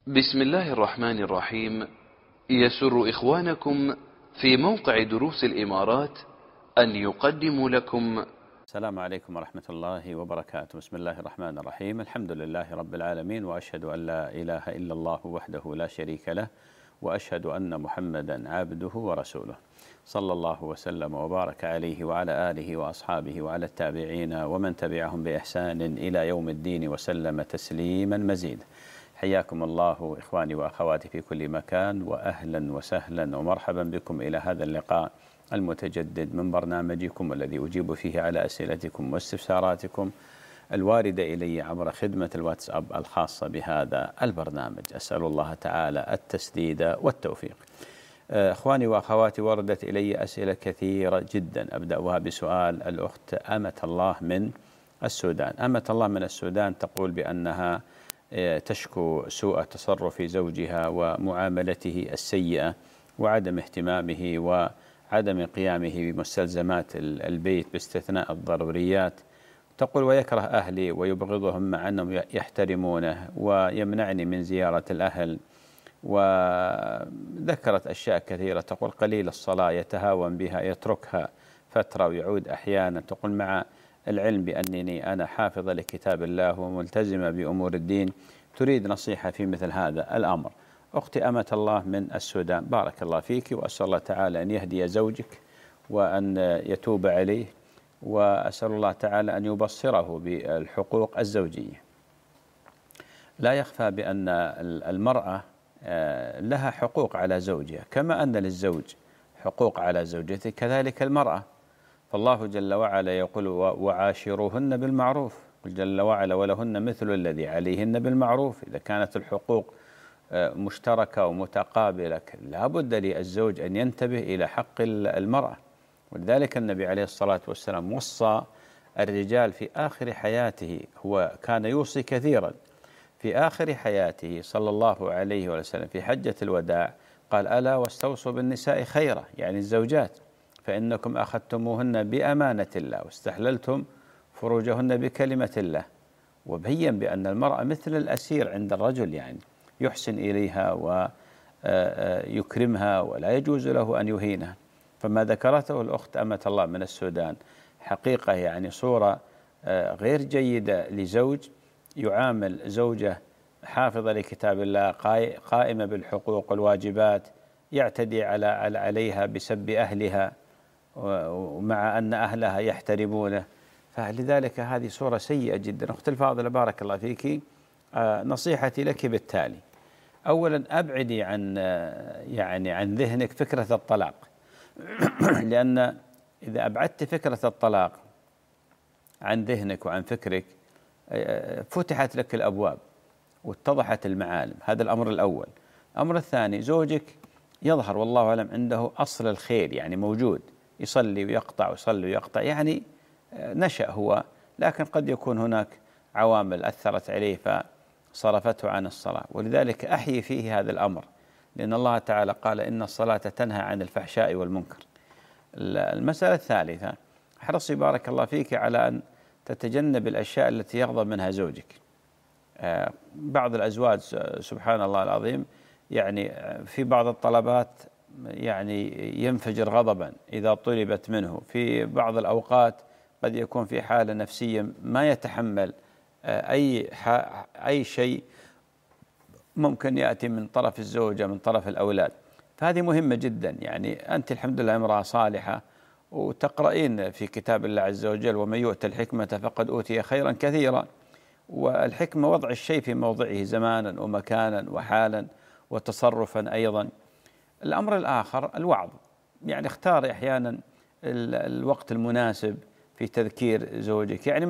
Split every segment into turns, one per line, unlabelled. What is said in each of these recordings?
بسم الله الرحمن الرحيم. يسر إخوانكم في موقع دروس الإمارات أن يقدموا لكم.
السلام عليكم ورحمة الله وبركاته. بسم الله الرحمن الرحيم. الحمد لله رب العالمين، وأشهد أن لا إله إلا الله وحده لا شريك له، وأشهد أن محمدا عبده ورسوله، صلى الله وسلم وبارك عليه وعلى آله وأصحابه وعلى التابعين ومن تبعهم بإحسان إلى يوم الدين وسلم تسليما مزيدا. حياكم الله إخواني وأخواتي في كل مكان، وأهلا وسهلا ومرحبا بكم إلى هذا اللقاء المتجدد من برنامجكم الذي أجيب فيه على أسئلتكم واستفساراتكم الواردة إلي عبر خدمة الواتساب الخاصة بهذا البرنامج. أسأل الله تعالى التسديد والتوفيق. إخواني وأخواتي، وردت إلي أسئلة كثيرة جدا، أبدأها بسؤال الأخت أمة الله من السودان. أمة الله من السودان تقول بأنها تشكو سوء تصرف زوجها ومعاملته السيئة وعدم اهتمامه وعدم قيامه بمستلزمات البيت باستثناء الضروريات. تقول ويكره أهلي ويبغضهم مع أنهم يحترمونه، ويمنعني من زيارة الأهل، وذكرت أشياء كثيرة. تقول قليل الصلاة، يتهاون بها، يتركها فترة ويعود أحيانا. تقول مع العلم بأنني أنا حافظة لكتاب الله وملتزمة بأمور الدين، تريد نصيحة في مثل هذا الأمر. أختي أمة الله من السودان، بارك الله فيك، وأسأل الله تعالى أن يهدي زوجك وأن يتوب عليه، وأسأل الله تعالى أن يبصره بالحقوق الزوجية. لا يخفى بأن المرأة لها حقوق على زوجها، كما أن للزوج حقوق على زوجته كذلك المرأة. فالله جل وعلا يقول وعاشروهن بالمعروف، قل جل وعلا ولهن مثل الذي عليهن بالمعروف. إذا كانت الحقوق مشتركة ومتقابلة لا بد للزوج أن ينتبه إلى حق المرأة. ولذلك النبي عليه الصلاة والسلام وصى الرجال في آخر حياته، هو كان يوصي كثيرا في آخر حياته صلى الله عليه وسلم في حجة الوداع، قال ألا واستوصوا بالنساء خيرا، يعني الزوجات، فإنكم أخذتموهن بأمانة الله واستحللتم فروجهن بكلمة الله. وبين بأن المرأة مثل الأسير عند الرجل، يعني يحسن إليها ويكرمها ولا يجوز له أن يهينها. فما ذكرته الأخت أمة الله من السودان حقيقة يعني صورة غير جيدة لزوج يعامل زوجة حافظة لكتاب الله، قائمة بالحقوق والواجبات، يعتدي عليها بسب أهلها ومع أن أهلها يحترمونه. فلذلك هذه صورة سيئة جدا. أختي الفاضلة بارك الله فيك، نصيحتي لك بالتالي: أولا أبعدي عن ذهنك فكرة الطلاق، لأن إذا أبعدت فكرة الطلاق عن ذهنك وعن فكرك فتحت لك الأبواب واتضحت المعالم. هذا الأمر الأول. الأمر الثاني: زوجك يظهر والله أعلم عنده أصل الخير، يعني موجود، يصلي ويقطع ويصلي ويقطع، يعني نشأ هو، لكن قد يكون هناك عوامل أثرت عليه فصرفته عن الصلاة. ولذلك أحيي فيه هذا الأمر، لأن الله تعالى قال إن الصلاة تنهى عن الفحشاء والمنكر. المسألة الثالثة: احرصي بارك الله فيك على أن تتجنب الأشياء التي يغضب منها زوجك. بعض الأزواج سبحان الله العظيم يعني في بعض الطلبات يعني ينفجر غضبا إذا طلبت منه، في بعض الأوقات قد يكون في حالة نفسية ما يتحمل أي شيء ممكن يأتي من طرف الزوجة من طرف الأولاد. فهذه مهمة جدا. يعني أنت الحمد لله امرأة صالحة وتقرأين في كتاب الله عز وجل ومن يؤت الحكمة فقد أوتي خيرا كثيرا. والحكمة وضع الشيء في موضعه زمانا ومكانا وحالا وتصرفا أيضا. الأمر الآخر الوعظ، يعني اختار أحيانا الوقت المناسب في تذكير زوجك. يعني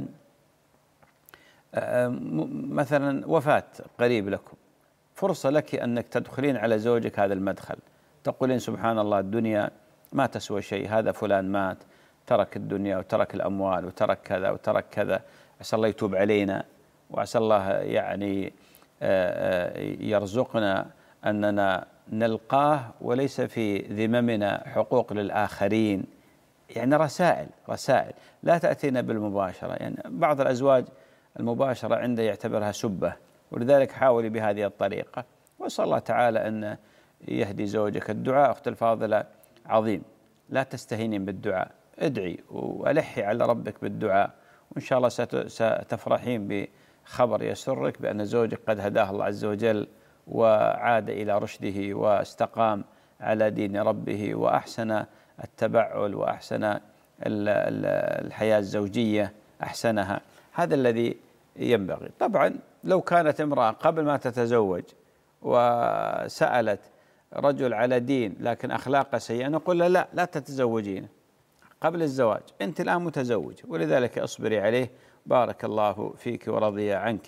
مثلا وفاة قريب لكم، فرصة لك أنك تدخلين على زوجك هذا المدخل، تقولين سبحان الله الدنيا ما تسوى شيء، هذا فلان مات، ترك الدنيا وترك الأموال وترك كذا وترك كذا، عسى الله يتوب علينا، وعسى الله يعني يرزقنا أننا نلقاه وليس في ذممنا حقوق للآخرين. يعني رسائل لا تأتينا بالمباشرة. يعني بعض الأزواج المباشرة عنده يعتبرها سبة ولذلك حاولي بهذه الطريقة، وأسأل الله تعالى أن يهدي زوجك. الدعاء أخت الفاضلة عظيم، لا تستهينين بالدعاء، ادعي وألحي على ربك بالدعاء، وإن شاء الله ستفرحين بخبر يسرك بأن زوجك قد هداه الله عز وجل وعاد إلى رشده واستقام على دين ربه وأحسن التبعل وأحسن الحياة الزوجية أحسنها. هذا الذي ينبغي. طبعا لو كانت امرأة قبل ما تتزوج وسألت رجل على دين لكن أخلاقه سيئة، نقول لا لا تتزوجين قبل الزواج، أنت الآن متزوج، ولذلك اصبري عليه، بارك الله فيك ورضي عنك.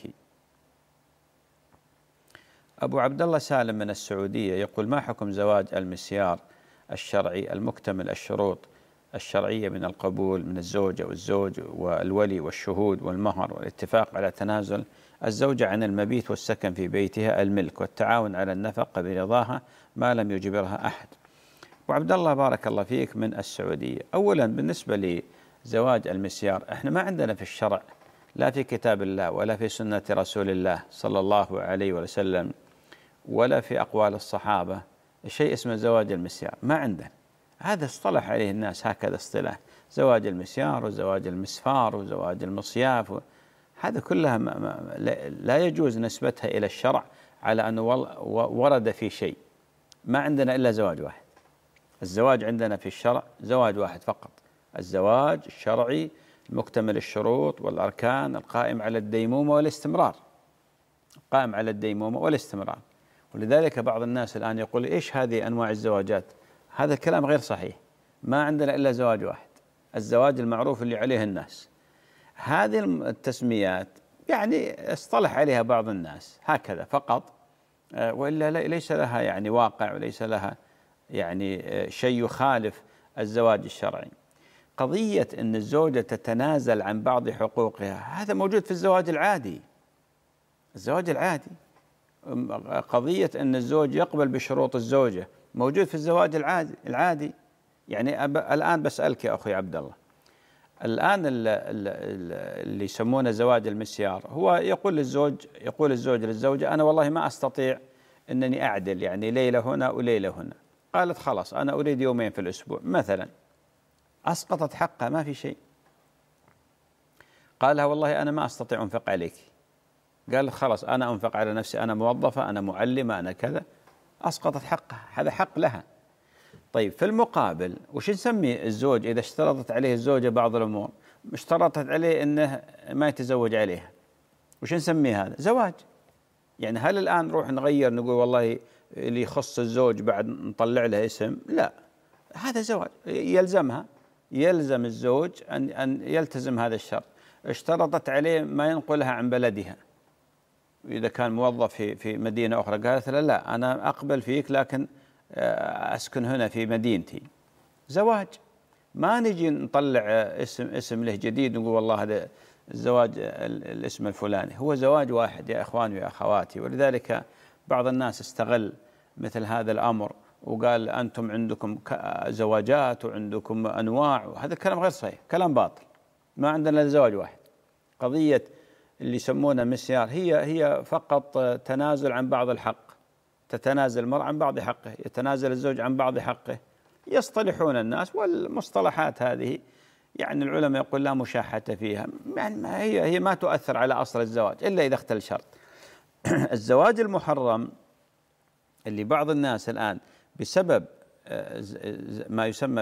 أبو عبد الله سالم من السعودية يقول: ما حكم زواج المسيار الشرعي المكتمل الشروط الشرعية من القبول من الزوجة والزوج والولي والشهود والمهر والاتفاق على تنازل الزوجة عن المبيت والسكن في بيتها الملك والتعاون على النفقة برضاها ما لم يجبرها أحد؟ أبو عبد الله بارك الله فيك من السعودية، أولا بالنسبة لزواج المسيار، احنا ما عندنا في الشرع لا في كتاب الله ولا في سنة رسول الله صلى الله عليه وسلم ولا في أقوال الصحابة شيء اسمه زواج المسيار، ما عندنا. هذا اصطلح عليه الناس هكذا اصطلاح، زواج المسيار وزواج المسفار وزواج المصياف هذا كلها لا يجوز نسبتها إلى الشرع على أنه ورد في شيء. ما عندنا إلا زواج واحد. الزواج عندنا في الشرع زواج واحد فقط، الزواج الشرعي مكتمل الشروط والأركان القائم على الديمومة والاستمرار، قائم على الديمومة والاستمرار. ولذلك بعض الناس الآن يقول: إيش هذه أنواع الزواجات؟ هذا الكلام غير صحيح. ما عندنا إلا زواج واحد، الزواج المعروف اللي عليه الناس. هذه التسميات يعني اصطلح عليها بعض الناس هكذا فقط، وإلا ليس لها يعني واقع وليس لها يعني شيء يخالف الزواج الشرعي. قضية أن الزوجة تتنازل عن بعض حقوقها هذا موجود في الزواج العادي. الزواج العادي قضية أن الزوج يقبل بشروط الزوجة موجود في الزواج العادي. يعني الآن بسألك يا أخي عبد الله، الآن اللي يسمونه زواج المسيار هو يقول الزوج للزوجة: أنا والله ما أستطيع أنني أعدل، يعني ليلة هنا وليلة هنا. قالت: خلاص أنا أريد يومين في الأسبوع مثلا، أسقطت حقها ما في شيء. قالها: والله أنا ما أستطيع أنفق عليك. قالت: خلاص أنا أنفق على نفسي، أنا موظفة، أنا معلمة، أنا كذا. أسقطت حقها، هذا حق لها. طيب في المقابل وش نسمي الزوج إذا اشترطت عليه الزوجة بعض الأمور، اشترطت عليه أنه ما يتزوج عليها، وش نسميه هذا؟ زواج. يعني هل الآن نروح نغير نقول والله اللي يخص الزوج بعد نطلع له اسم؟ لا، هذا زواج يلزم الزوج أن يلتزم هذا الشرط. اشترطت عليه ما ينقلها عن بلدها، إذا كان موظف في مدينة أخرى قالت له: لا أنا أقبل فيك لكن أسكن هنا في مدينتي. زواج. ما نجي نطلع اسم له جديد ونقول والله هذا الزواج الاسم الفلاني. هو زواج واحد يا إخواني ويا أخواتي. ولذلك بعض الناس استغل مثل هذا الأمر وقال: أنتم عندكم زواجات وعندكم أنواع، وهذا الكلام غير صحيح، كلام باطل. ما عندنا إلا زواج واحد. قضية اللي يسمونه مسيار هي فقط تنازل عن بعض الحق، تتنازل المرأة عن بعض حقه، يتنازل الزوج عن بعض حقه، يصطلحون الناس. والمصطلحات هذه يعني العلماء يقول لا مشاحة فيها، يعني هي ما تؤثر على أصل الزواج إلا إذا اختل شرط. الزواج المحرم اللي بعض الناس الآن بسبب ما يسمى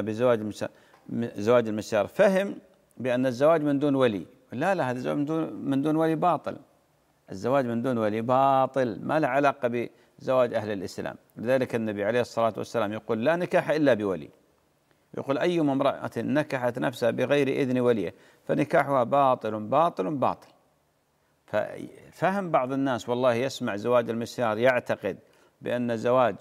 بزواج المسيار فهم بأن الزواج من دون ولي. لا هذا الزواج من دون ولي باطل. الزواج من دون ولي باطل، ما له علاقة بزواج أهل الإسلام. لذلك النبي عليه الصلاة والسلام يقول: لا نكاح إلا بولي. يقول: أيما امرأة نكحت نفسها بغير إذن وليه فنكاحها باطل باطل باطل. ففهم بعض الناس والله يسمع زواج المسيار يعتقد بأن الزواج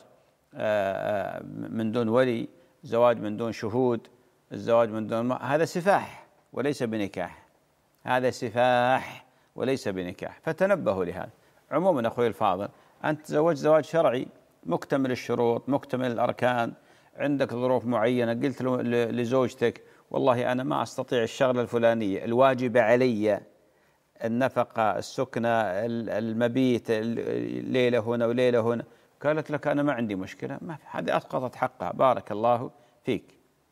من دون ولي، زواج من دون شهود، الزواج من دون هذا سفاح وليس بنكاح، هذا سفاح وليس بنكاح. فتنبهوا لهذا. عموما أخوي الفاضل، أنت تزوج زواج شرعي مكتمل الشروط مكتمل الأركان، عندك ظروف معينة، قلت لزوجتك والله أنا ما أستطيع الشغلة الفلانية الواجبة علي النفقة، السكنة، المبيت، ليلة هنا وليلة هنا، قالت لك أنا ما عندي مشكلة، ما في، هذه أسقطت حقها، بارك الله فيك.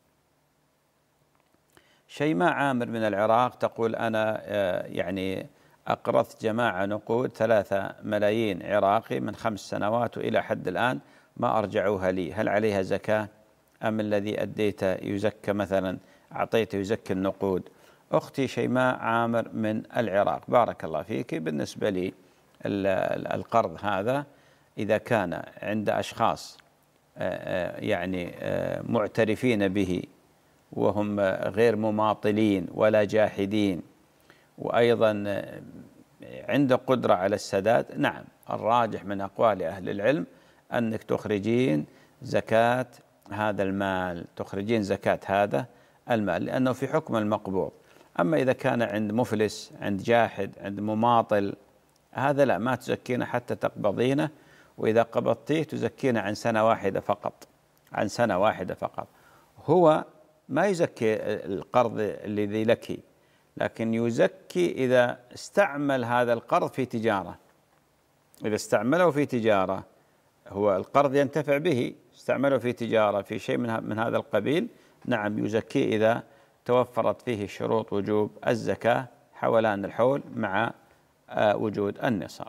شيماء عامر من العراق تقول أنا يعني أقرضت جماعة نقود 3 ملايين عراقي من 5 سنوات وإلى حد الآن ما أرجعوها لي، هل عليها زكاة أم الذي أديته يزكى؟ مثلا أعطيته يزكي النقود. أختي شيماء عامر من العراق، بارك الله فيك. بالنسبة لي القرض هذا إذا كان عند أشخاص يعني معترفين به وهم غير مماطلين ولا جاحدين، وأيضا عند قدرة على السداد، نعم الراجح من أقوال أهل العلم أنك تخرجين زكاة هذا المال، تخرجين زكاة هذا المال، لأنه في حكم المقبوض. أما إذا كان عند مفلس، عند جاحد، عند مماطل، هذا لا، ما تزكينه حتى تقبضينه، وإذا قبضتيه تزكينه عن سنة واحدة فقط، عن سنة واحدة فقط. هو ما يزكي القرض الذي لك، لكن يزكي إذا استعمل هذا القرض في تجارة. إذا استعمله في تجارة، هو القرض ينتفع به، استعمله في تجارة في شيء من هذا القبيل، نعم يزكي إذا توفرت فيه شروط وجوب الزكاة حولان الحول مع وجود النصاب.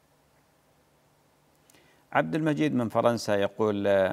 عبد المجيد من فرنسا يقول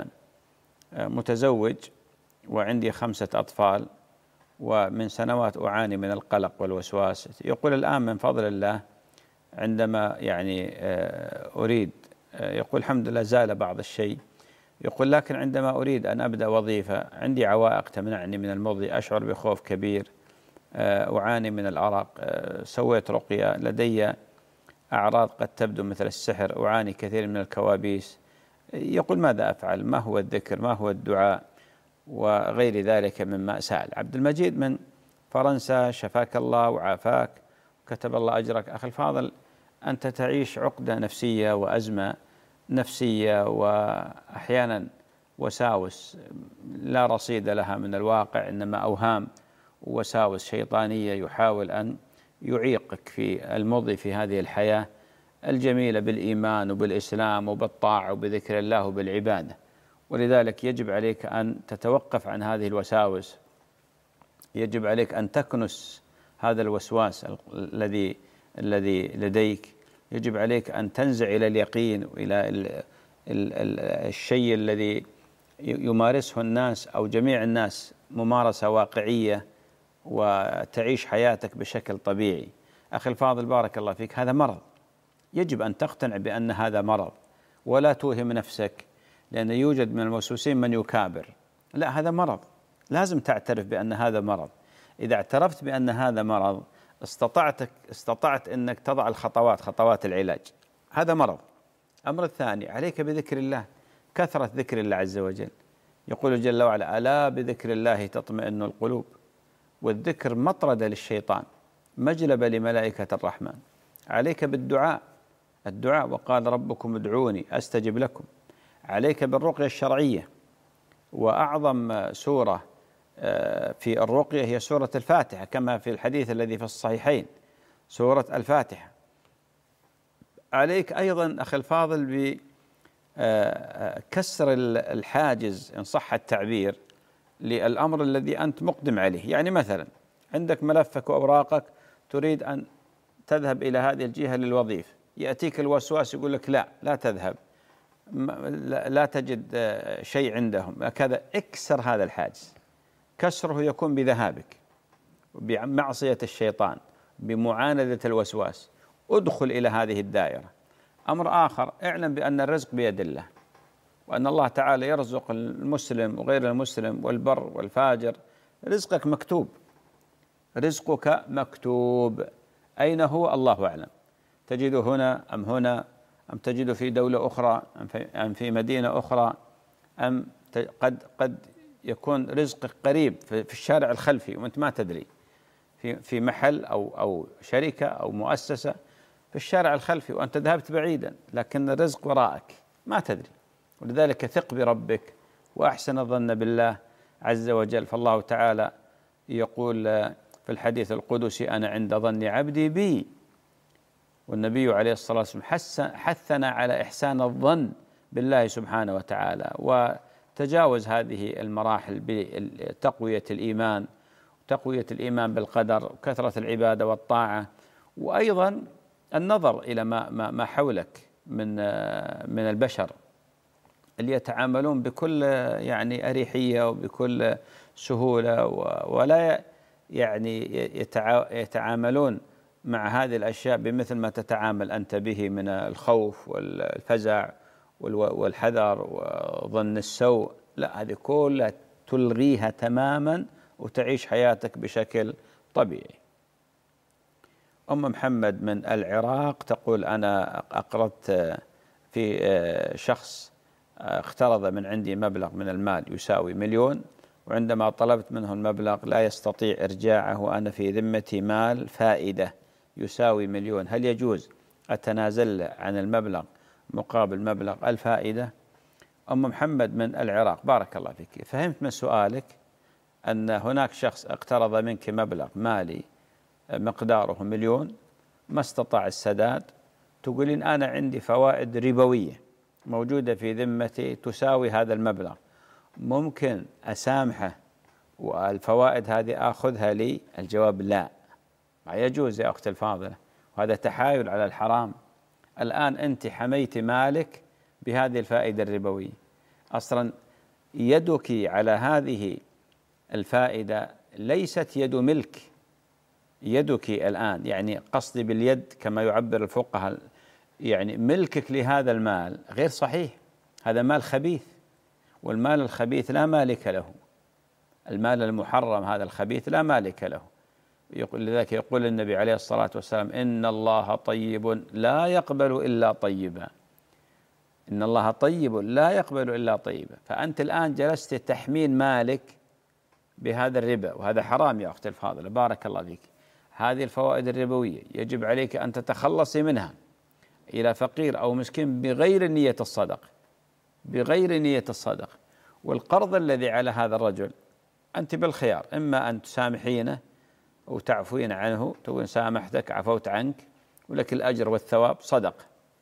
متزوج وعندي 5 أطفال ومن سنوات أعاني من القلق والوسواس. يقول الآن من فضل الله عندما يعني أريد، يقول الحمد لله زال بعض الشيء، يقول لكن عندما أريد أن أبدأ وظيفة عندي عوائق تمنعني من المضي، أشعر بخوف كبير، أعاني من الأرق، سويت رقية، لدي أعراض قد تبدو مثل السحر، أعاني كثير من الكوابيس. يقول ماذا أفعل؟ ما هو الذكر؟ ما هو الدعاء؟ وغير ذلك مما سأل. عبد المجيد من فرنسا، شفاك الله وعافاك وكتب الله أجرك. أخي الفاضل، أنت تعيش عقدة نفسية وأزمة نفسية وأحيانا وساوس لا رصيد لها من الواقع، إنما أوهام ووساوس شيطانية يحاول أن يعيقك في المضي في هذه الحياة الجميلة بالإيمان وبالإسلام وبالطاعة وبذكر الله وبالعبادة. ولذلك يجب عليك أن تتوقف عن هذه الوساوس، يجب عليك أن تكنس هذا الوسواس الذي لديك، يجب عليك أن تنزع إلى اليقين وإلى الشيء الذي يمارسه الناس أو جميع الناس ممارسة واقعية، وتعيش حياتك بشكل طبيعي. أخي الفاضل بارك الله فيك، هذا مرض، يجب أن تقتنع بأن هذا مرض ولا توهم نفسك، لأن يوجد من الموسوسين من يكابر. لا، هذا مرض، لازم تعترف بأن هذا مرض. إذا اعترفت بأن هذا مرض استطعت أنك تضع الخطوات، خطوات العلاج. هذا مرض. أمر الثاني، عليك بذكر الله، كثرة ذكر الله عز وجل. يقول جل وعلا ألا بذكر الله تطمئن القلوب، والذكر مطردة للشيطان، مجلبة لملائكة الرحمن. عليك بالدعاء، الدعاء وقال ربكم ادعوني أستجب لكم. عليك بالرقية الشرعية، وأعظم سورة في الرقية هي سورة الفاتحة، كما في الحديث الذي في الصحيحين، سورة الفاتحة. عليك أيضا أخي الفاضل بكسر الحاجز إن صح التعبير للأمر الذي أنت مقدم عليه. يعني مثلا عندك ملفك وأوراقك، تريد أن تذهب إلى هذه الجهة للوظيفة، يأتيك الوسواس يقول لك لا تذهب، لا تجد شيء عندهم كذا. اكسر هذا الحاجز، كسره يكون بذهابك، بمعصية الشيطان، بمعاندة الوسواس. ادخل إلى هذه الدائرة. أمر آخر، اعلم بأن الرزق بيد الله، وأن الله تعالى يرزق المسلم وغير المسلم والبر والفاجر. رزقك مكتوب، رزقك مكتوب. أين هو؟ الله أعلم. تجده هنا أم هنا، أم تجده في دولة أخرى، أم في مدينة أخرى، أم قد يكون رزقك قريب في الشارع الخلفي وأنت ما تدري، في محل أو شركة أو مؤسسة في الشارع الخلفي وأنت ذهبت بعيدا، لكن الرزق وراءك ما تدري. ولذلك ثق بربك وأحسن الظن بالله عز وجل. فالله تعالى يقول في الحديث القدسي أنا عند ظن عبدي بي، والنبي عليه الصلاة والسلام حثنا على إحسان الظن بالله سبحانه وتعالى، وتجاوز هذه المراحل بتقوية الإيمان، تقوية الإيمان بالقدر، وكثرة العبادة والطاعة، وأيضا النظر إلى ما حولك من البشر اللي يتعاملون بكل يعني أريحية وبكل سهولة، ولا يعني يتعاملون مع هذه الأشياء بمثل ما تتعامل أنت به من الخوف والفزع والحذر وظن السوء. لا، هذه كلها تلغيها تماما وتعيش حياتك بشكل طبيعي. أم محمد من العراق تقول: أنا أقرضت في شخص اقترض من عندي مبلغ من المال يساوي 1,000,000، وعندما طلبت منه المبلغ لا يستطيع إرجاعه، وأنا في ذمتي مال فائدة يساوي 1,000,000، هل يجوز أتنازل عن المبلغ مقابل مبلغ الفائدة؟ أم محمد من العراق، بارك الله فيك، فهمت من سؤالك أن هناك شخص اقترض منك مبلغ مالي مقداره 1,000,000 ما استطاع السداد، تقولين أنا عندي فوائد ربوية موجودة في ذمتي تساوي هذا المبلغ، ممكن أسامحه والفوائد هذه آخذها لي؟ الجواب لا، ما يجوز يا أختي الفاضلة، وهذا تحايل على الحرام. الآن أنت حميت مالك بهذه الفائدة الربوية، أصلا يدك على هذه الفائدة ليست يد ملك، يدك الآن يعني قصدي باليد كما يعبر الفقهاء، يعني ملكك لهذا المال غير صحيح، هذا مال خبيث، والمال الخبيث لا مالك له، المال المحرم هذا الخبيث لا مالك له. لذلك يقول النبي عليه الصلاة والسلام: إن الله طيب لا يقبل إلا طيبا، إن الله طيب لا يقبل إلا طيبا. فأنت الآن جلست تحمين مالك بهذا الربا، وهذا حرام يا أختي الفاضلة، بارك الله فيك. هذه الفوائد الربوية يجب عليك أن تتخلصي منها إلى فقير أو مسكين بغير نية الصدق، بغير نية الصدق. والقرض الذي على هذا الرجل أنت بالخيار، إما أن تسامحينه وتعفوين عنه، تقول سامحتك عفوت عنك ولك الأجر والثواب صدق،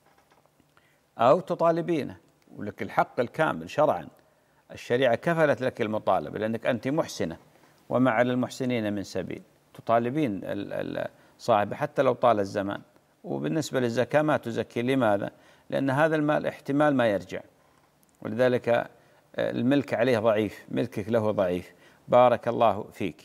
أو تطالبينه ولك الحق الكامل شرعا، الشريعة كفلت لك المطالبة لأنك أنت محسنة وما على المحسنين من سبيل، تطالبين صاحبه حتى لو طال الزمان. وبالنسبة للزكاة ما تزكي، لماذا؟ لأن هذا المال احتمال ما يرجع، ولذلك الملك عليه ضعيف، ملكك له ضعيف. بارك الله فيك.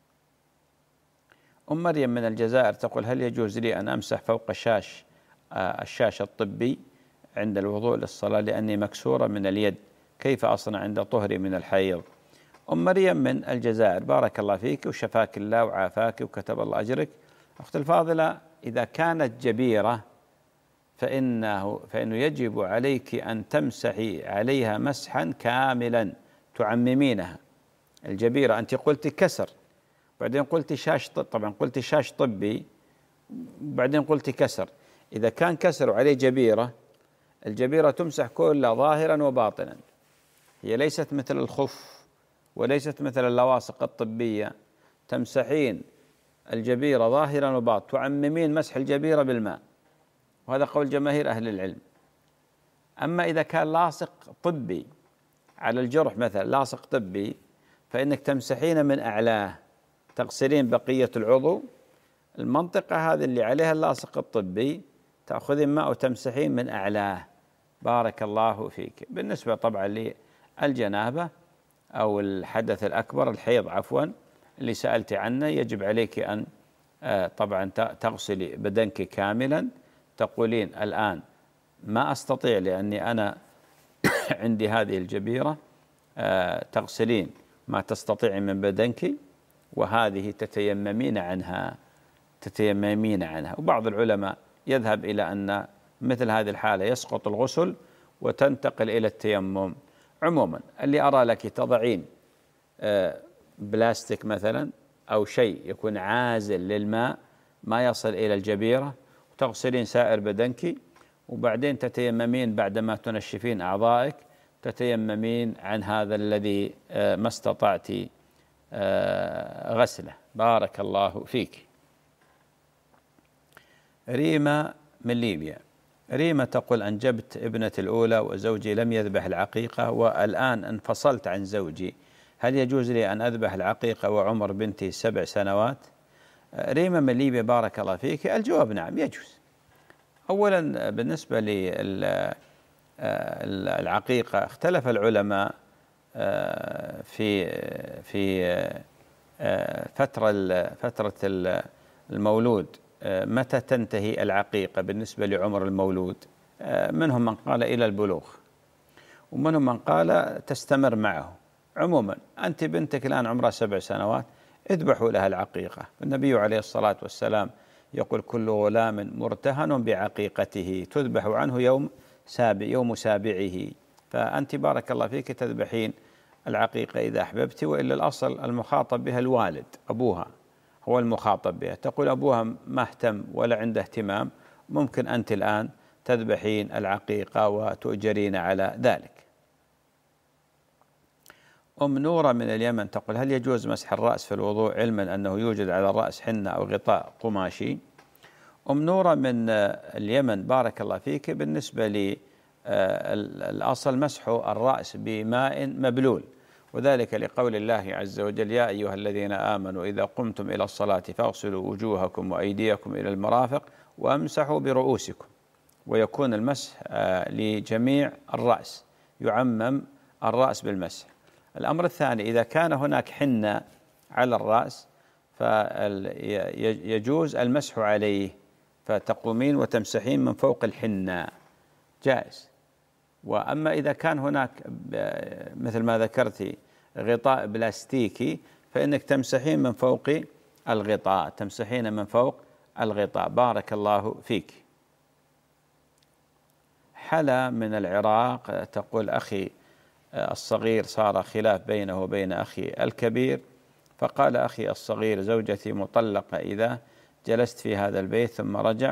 أم مريم من الجزائر تقول: هل يجوز لي أن أمسح فوق الشاش الطبي عند الوضوء للصلاة لأني مكسورة من اليد، كيف أصنع عند طهري من الحيض؟ أم مريم من الجزائر، بارك الله فيك وشفاك الله وعافاك وكتب الله أجرك. أخت الفاضلة، إذا كانت جبيرة فإنه يجب عليك أن تمسحي عليها مسحا كاملا تعممينها. الجبيرة أنت قلت كسر، بعدين قلت شاش، طبعا قلت شاش طبي، بعدين قلت كسر. إذا كان كسر وعليه جبيرة، الجبيرة تمسح كلها ظاهرا وباطنا، هي ليست مثل الخف وليست مثل اللواصق الطبية، تمسحين الجبيرة ظاهرا وباطنا، تعممين مسح الجبيرة بالماء، وهذا قول جماهير أهل العلم. أما إذا كان لاصق طبي على الجرح مثلا، لاصق طبي، فإنك تمسحين من أعلاه، تغسلين بقية العضو، المنطقة هذه اللي عليها اللاصق الطبي تأخذين ماء وتمسحين من أعلاه. بارك الله فيك. بالنسبة طبعا للجنابة أو الحدث الأكبر، الحيض عفوا، اللي سألت عنه، يجب عليك أن طبعا تغسلي بدنك كاملا، تقولين الآن ما أستطيع لأني أنا عندي هذه الجبيرة، تغسلين ما تستطيع من بدنك، وهذه تتيممين عنها. وبعض العلماء يذهب إلى أن مثل هذه الحالة يسقط الغسل وتنتقل إلى التيمم. عموما اللي أرى لك تضعين بلاستيك مثلا أو شيء يكون عازل للماء ما يصل إلى الجبيرة، وتغسلين سائر بدنك، وبعدين تتيممين بعدما تنشفين أعضائك، تتيممين عن هذا الذي ما استطعت غسله. بارك الله فيك. ريما من ليبيا. ريما تقول: أنجبت ابنتي الأولى وزوجي لم يذبح العقيقة والآن انفصلت عن زوجي، هل يجوز لي أن أذبح العقيقة وعمر بنتي 7 سنوات؟ ريما من ليبيا بارك الله فيك، الجواب نعم يجوز. أولا بالنسبة للعقيقة اختلف العلماء في فترة المولود، متى تنتهي العقيقة بالنسبة لعمر المولود. منهم من قال إلى البلوغ، ومنهم من قال تستمر معه. عموما أنت بنتك الآن عمرها 7 سنوات، اذبحوا لها العقيقة. النبي عليه الصلاة والسلام يقول: كل غلام مرتهن بعقيقته تذبح عنه يوم سابعه. فأنت بارك الله فيك تذبحين العقيقة إذا أحببت، وإلا الأصل المخاطب بها الوالد، أبوها هو المخاطب بها. تقول أبوها ما اهتم ولا عنده اهتمام، ممكن أنت الآن تذبحين العقيقة وتؤجرين على ذلك. أم نورة من اليمن تقول: هل يجوز مسح الرأس في الوضوء علما أنه يوجد على الرأس حنة أو غطاء قماشي؟ أم نورة من اليمن بارك الله فيك، بالنسبة للأصل مسح الرأس بماء مبلول، وذلك لقول الله عز وجل: يا أيها الذين آمنوا إذا قمتم إلى الصلاة فاغسلوا وجوهكم وأيديكم إلى المرافق وامسحوا برؤوسكم. ويكون المسح لجميع الرأس، يعمم الرأس بالمسح. الأمر الثاني: إذا كان هناك حنة على الرأس فيجوز المسح عليه، فتقومين وتمسحين من فوق الحنة، جائز. وأما إذا كان هناك مثل ما ذكرتي غطاء بلاستيكي فإنك تمسحين من فوق الغطاء، تمسحين من فوق الغطاء. بارك الله فيك. حلا من العراق تقول: أخي الصغير صار خلاف بينه وبين أخي الكبير، فقال أخي الصغير: زوجتي مطلقة إذا جلست في هذا البيت، ثم رجع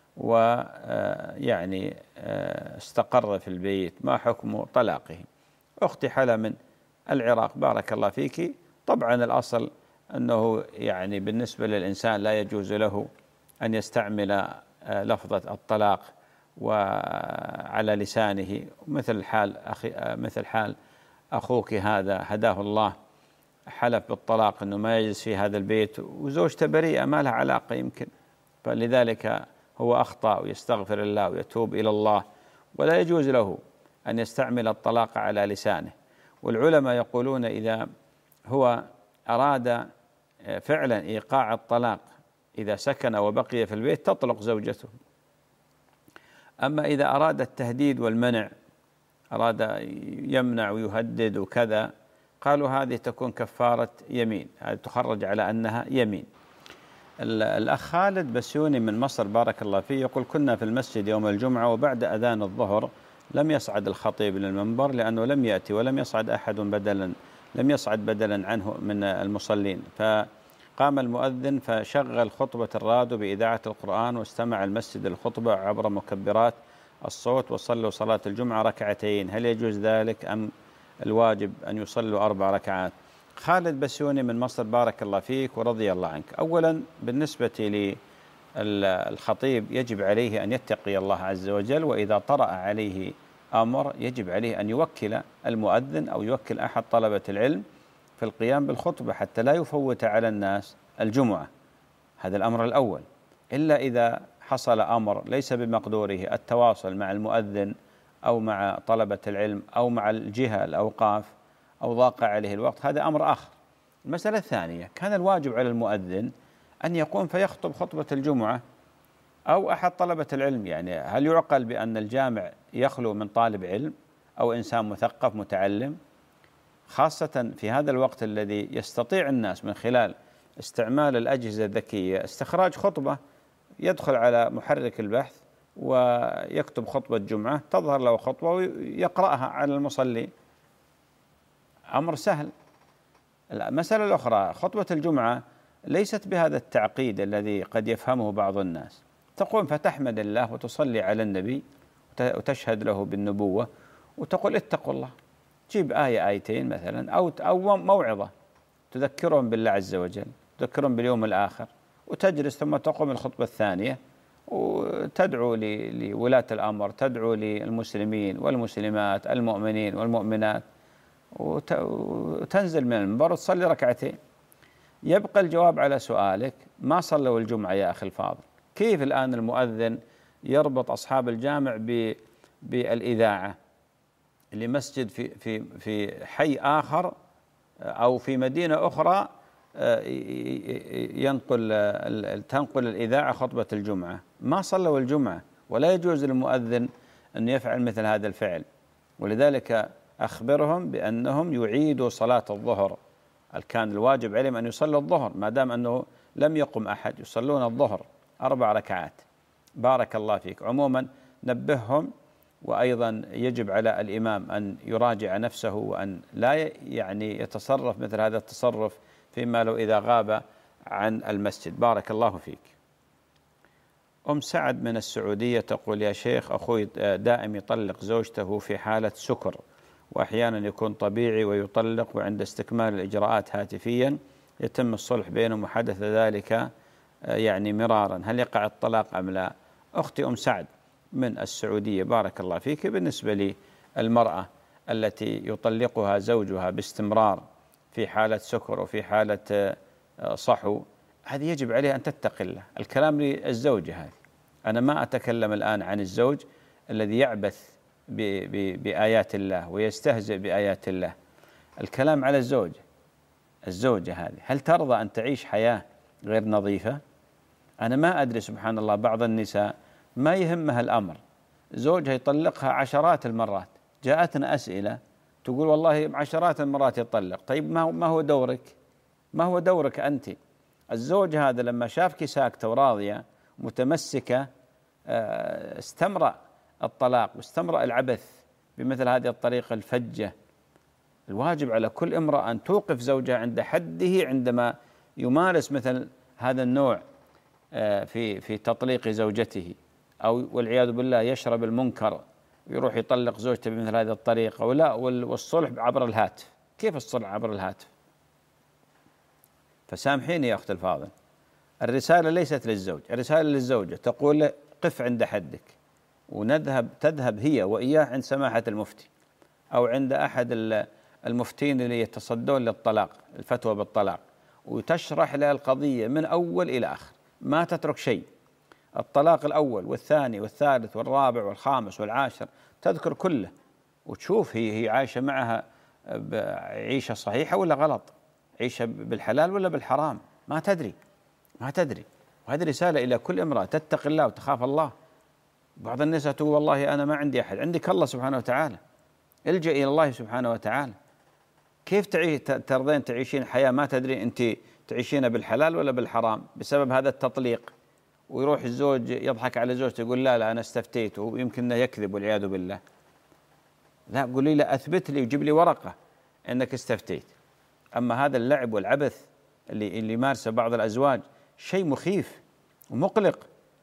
ويعني استقر في البيت، ما حكم طلاقه؟ أختي حلا من العراق بارك الله فيك، طبعا الأصل أنه يعني بالنسبة للإنسان لا يجوز له أن يستعمل لفظة الطلاق وعلى لسانه، مثل حال أخوك هذا هداه الله، حلف بالطلاق أنه ما يجلس في هذا البيت وزوجته بريئة ما لها علاقة يمكن، فلذلك هو أخطأ ويستغفر الله ويتوب إلى الله، ولا يجوز له أن يستعمل الطلاق على لسانه. والعلماء يقولون إذا هو أراد فعلا إيقاع الطلاق إذا سكن وبقي في البيت تطلق زوجته. أما إذا أراد التهديد والمنع، أراد يمنع ويهدد وكذا، قالوا هذه تكون كفارة يمين، هذه تخرج على أنها يمين. الأخ خالد بسيوني من مصر بارك الله فيه يقول: كنا في المسجد يوم الجمعة وبعد أذان الظهر لم يصعد الخطيب للمنبر لأنه لم يأتي ولم يصعد أحد بدلا عنه من المصلين، فقام المؤذن فشغل خطبة الراديو بإذاعة القرآن واستمع المسجد الخطبة عبر مكبرات الصوت وصلوا صلاة الجمعة ركعتين، هل يجوز ذلك أم الواجب أن يصلوا 4 ركعات؟ خالد بسيوني من مصر بارك الله فيك ورضي الله عنك. أولا بالنسبة للخطيب يجب عليه أن يتقي الله عز وجل، وإذا طرأ عليه أمر يجب عليه أن يوكل المؤذن أو يوكل أحد طلبة العلم في القيام بالخطبة حتى لا يفوت على الناس الجمعة. هذا الأمر الأول. إلا إذا حصل أمر ليس بمقدوره التواصل مع المؤذن أو مع طلبة العلم أو مع الجهة الأوقاف أو ضاق عليه الوقت، هذا أمر آخر. المسألة الثانية: كان الواجب على المؤذن أن يقوم فيخطب خطبة الجمعة أو أحد طلبة العلم. يعني هل يعقل بأن الجامع يخلو من طالب علم أو إنسان مثقف متعلم، خاصة في هذا الوقت الذي يستطيع الناس من خلال استعمال الأجهزة الذكية استخراج خطبة، يدخل على محرك البحث ويكتب خطبة جمعة، تظهر له خطبة ويقرأها على المصلي، أمر سهل. المسألة الأخرى: خطبة الجمعة ليست بهذا التعقيد الذي قد يفهمه بعض الناس، تقوم فتحمد الله وتصلي على النبي وتشهد له بالنبوة وتقول اتقوا الله، تجيب آية آيتين مثلا أو موعظة تذكرهم بالله عز وجل، تذكرهم باليوم الآخر، وتجلس ثم تقوم الخطبة الثانية وتدعو لولاة الأمر، تدعو للمسلمين والمسلمات المؤمنين والمؤمنات، وتنزل من المنبر وتصلي ركعتين. يبقى الجواب على سؤالك: ما صلوا الجمعة يا أخي الفاضل. كيف الآن المؤذن يربط أصحاب الجامع بالإذاعة لمسجد في حي آخر أو في مدينة أخرى تنقل الإذاعة خطبة الجمعة؟ ما صلوا الجمعة، ولا يجوز للمؤذن أن يفعل مثل هذا الفعل. ولذلك أخبرهم بأنهم يعيدوا صلاة الظهر. كان الواجب عليهم أن يصلوا الظهر، ما دام أنه لم يقم أحد يصلون الظهر 4 ركعات. بارك الله فيك. عموما نبههم، وأيضا يجب على الإمام أن يراجع نفسه وأن لا يتصرف مثل هذا التصرف فيما لو إذا غاب عن المسجد. بارك الله فيك. أم سعد من السعودية تقول: يا شيخ، أخوي دائم يطلق زوجته في حالة سكر، وأحيانا يكون طبيعي ويطلق، وعند استكمال الإجراءات هاتفيا يتم الصلح بينهم، وحدث ذلك مرارا، هل يقع الطلاق أم لا؟ أختي أم سعد من السعودية، بارك الله فيك، بالنسبة للمرأة التي يطلقها زوجها باستمرار في حالة سكر وفي حالة صحو، هذه يجب عليها أن تتقي الله. الكلام للزوجة هذه، أنا ما أتكلم الآن عن الزوج الذي يعبث بآيات الله ويستهزئ بآيات الله. الكلام على الزوجة هذه، هل ترضى أن تعيش حياة غير نظيفة؟ أنا ما أدري، سبحان الله، بعض النساء ما يهمها الأمر، زوجها يطلقها عشرات المرات. جاءتنا أسئلة تقول: والله عشرات المرات يطلق. طيب ما هو دورك؟ ما هو دورك أنت؟ الزوج هذا لما شافك ساكتة وراضية متمسكة استمرأ الطلاق واستمرأ العبث بمثل هذه الطريقة الفجة. الواجب على كل امرأة أن توقف زوجها عند حده عندما يمارس مثل هذا النوع في تطليق زوجته، أو والعياذ بالله يشرب المنكر ويروح يطلق زوجته بمثل هذه الطريقة. ولا والصلح عبر الهاتف. كيف الصلح عبر الهاتف؟ فسامحيني يا أخت الفاضل، الرسالة ليست للزوج، الرسالة للزوجة، تقول: قف عند حدك، تذهب هي وإياه عند سماحة المفتي أو عند أحد المفتين اللي يتصدون للطلاق، الفتوى بالطلاق، وتشرح له القضية من أول إلى آخر، ما تترك شيء. الطلاق الأول والثاني والثالث والرابع والخامس والعاشر تذكر كله، وتشوف هي عايشة معها عيشة صحيحة ولا غلط، عيشة بالحلال ولا بالحرام، ما تدري. وهذه رسالة إلى كل امرأة تتقي الله وتخاف الله. بعض النساء تقول: والله أنا ما عندي أحد، عندك الله سبحانه وتعالى، الجأ إلى الله سبحانه وتعالى. كيف ترضين تعيشين حياة ما تدري أنت تعيشين بالحلال ولا بالحرام بسبب هذا التطليق؟ ويروح الزوج يضحك على زوجته يقول: لا أنا استفتيت، ويمكن أنه يكذب والعياذ بالله. لا، قولي له: أثبت لي وجيب لي ورقة أنك استفتيت. أما هذا اللعب والعبث اللي يمارسه بعض الأزواج شيء مخيف ومقلق،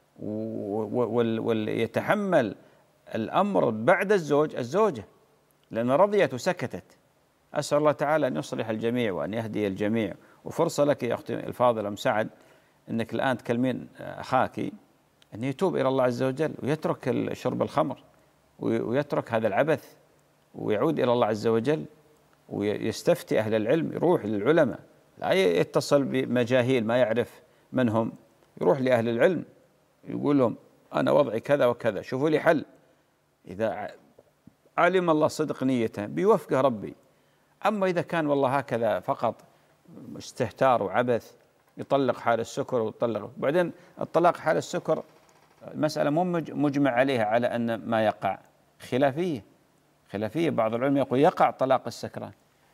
ويتحمل الأمر بعد الزوجة لأن رضيت وسكتت. أسأل الله تعالى أن يصلح الجميع وأن يهدي الجميع. وفرصة لك يا أختي الفاضلة أم سعد أنك الآن تكلمين أخاك أن يتوب إلى الله عز وجل ويترك شرب الخمر ويترك هذا العبث ويعود إلى الله عز وجل ويستفتي أهل العلم، يروح للعلماء، لا يتصل بمجاهيل ما يعرف من هم، يروح لأهل العلم يقول لهم: أنا وضعي كذا وكذا، شوفوا لي حل. إذا علم الله صدق نيته بيوفقه ربي. أما إذا كان والله هكذا فقط استهتار وعبث، يطلق حال السكر ويطلق، بعدين الطلاق حال السكر مسألة مو مجمع عليها على أن ما يقع، خلافية. بعض العلماء يقول يقع طلاق السكران،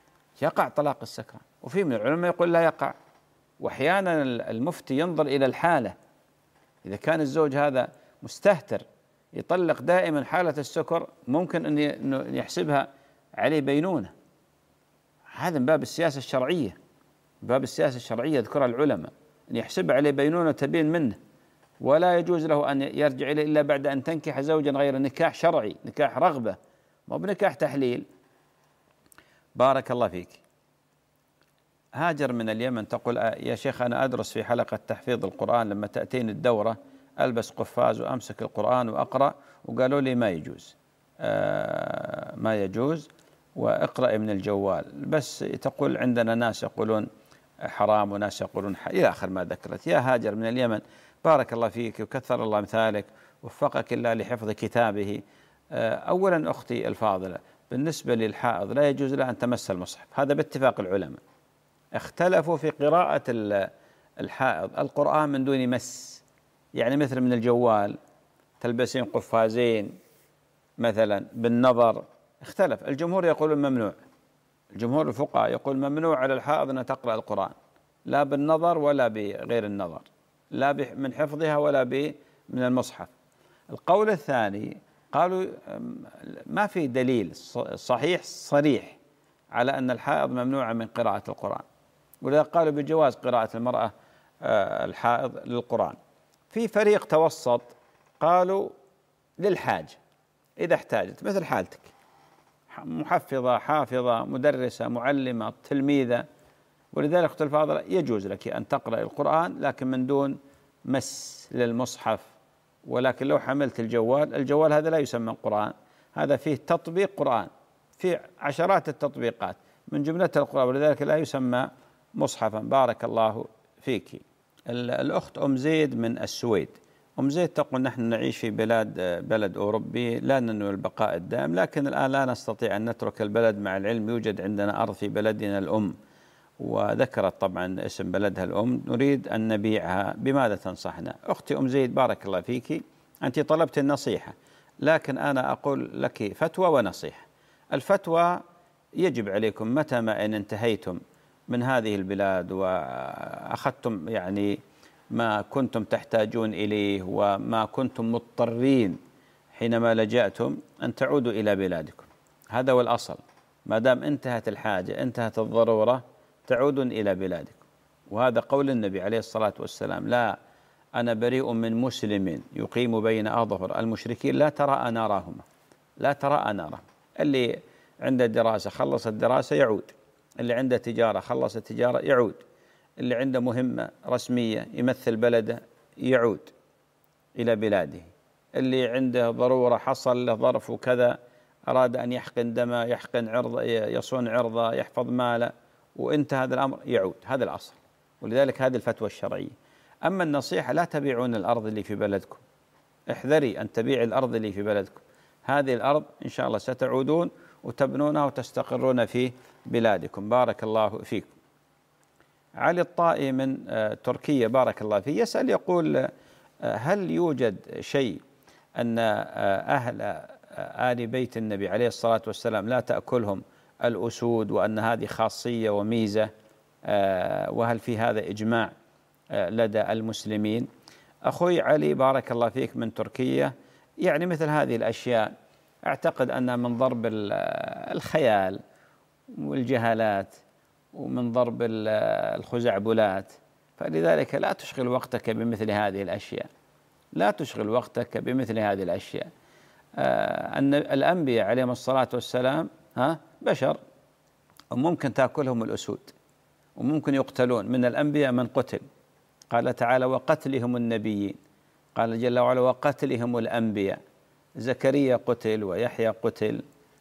وفي من العلماء يقول لا يقع. وأحيانا المفتي ينظر إلى الحالة، إذا كان الزوج هذا مستهتر يطلق دائما حالة السكر، ممكن أن يحسبها عليه بينونة. هذا من باب السياسة الشرعية، يذكرها العلماء، أن يحسبها عليه بينونة تبين منه، ولا يجوز له أن يرجع إليه إلا بعد أن تنكح زوجا غير نكاح شرعي، نكاح رغبة، مو بنكاح تحليل. بارك الله فيك. هاجر من اليمن تقول: يا شيخ، أنا أدرس في حلقة تحفيظ القرآن، لما تأتيني الدورة ألبس قفاز وأمسك القرآن وأقرأ، وقالوا لي ما يجوز، ما يجوز، واقرأ من الجوال. بس تقول عندنا ناس يقولون حرام وناس يقولون إلى آخر ما ذكرت. يا هاجر من اليمن، بارك الله فيك وكثر الله مثالك، وفقك الله لحفظ كتابه. أولا أختي الفاضلة، بالنسبة للحائض لا يجوز لها أن تمس المصحف، هذا باتفاق العلماء. اختلفوا في قراءة الحائض القرآن من دون مس، يعني مثل من الجوال، تلبسين قفازين مثلا، بالنظر اختلف. الجمهور يقول ممنوع، الجمهور الفقهاء يقول ممنوع على الحائض أن تقرأ القرآن، لا بالنظر ولا بغير النظر، لا من حفظها ولا من المصحف. القول الثاني قالوا ما في دليل صحيح صريح على أن الحائض ممنوعة من قراءة القرآن، ولذا قالوا بجواز قراءة المرأة الحائض للقرآن. في فريق توسط قالوا للحاجة، إذا احتاجت، مثل حالتك، محفظة، حافظة، مدرسة، معلمة، تلميذة، ولذلك أختي الفاضلة يجوز لك أن تقرأ القرآن لكن من دون مس للمصحف. ولكن لو حملت الجوال هذا لا يسمى قرآن، هذا فيه تطبيق قرآن، فيه عشرات التطبيقات من جملتها القرآن، ولذلك لا يسمى مصحفا. بارك الله فيك. الأخت أم زيد من السويد. أم زيد تقول نحن نعيش في بلد أوروبي لا ننوي البقاء الدائم، لكن الآن لا نستطيع أن نترك البلد، مع العلم يوجد عندنا أرض في بلدنا الأم، وذكرت طبعا اسم بلدها الأم، نريد أن نبيعها، بماذا تنصحنا؟ أختي أم زيد بارك الله فيك، أنت طلبت النصيحة، لكن أنا أقول لك فتوى ونصيحة. الفتوى يجب عليكم متى ما إن انتهيتم من هذه البلاد وأخذتم يعني ما كنتم تحتاجون إليه وما كنتم مضطرين حينما لجأتم، أن تعودوا إلى بلادكم، هذا هو الأصل. ما دام انتهت الحاجة، انتهت الضرورة، تعودون إلى بلادكم. وهذا قول النبي عليه الصلاة والسلام: لا أنا بريء من مسلم يقيم بين أظهر المشركين لا تراءى نارهما، لا تراءى نارهما. اللي عنده دراسة خلص الدراسة يعود، اللي عنده تجارة خلص التجارة يعود، اللي عنده مهمة رسمية يمثل بلده يعود إلى بلاده، اللي عنده ضرورة حصل له ظرف وكذا أراد أن يحقن دمه، يحقن عرضه، يصون عرضه، يحفظ ماله، وانتهى هذا الأمر يعود، هذا الأصل. ولذلك هذه الفتوى الشرعية. أما النصيحة: لا تبيعون الأرض اللي في بلدكم، احذري أن تبيع الأرض اللي في بلدكم، هذه الأرض إن شاء الله ستعودون وتبنونها وتستقرون في بلادكم. بارك الله فيكم. علي الطائي من تركيا بارك الله فيه يسأل يقول: هل يوجد شيء أن أهل آل بيت النبي عليه الصلاة والسلام لا تأكلهم الأسود، وأن هذه خاصية وميزة، وهل في هذا إجماع لدى المسلمين؟ أخوي علي بارك الله فيك من تركيا، يعني مثل هذه الأشياء أعتقد أنها من ضرب الخيال والجهالات ومن ضرب الخزعبلات، فلذلك لا تشغل وقتك بمثل هذه الأشياء، لا تشغل وقتك بمثل هذه الأشياء. أن الأنبياء عليهم الصلاة والسلام بشر، وممكن تأكلهم الأسود وممكن يقتلون. من الأنبياء من قتل، قال تعالى: وقتلهم النبيين، قال جل وعلا: وقتلهم الأنبياء. زكريا قتل ويحيى قتل،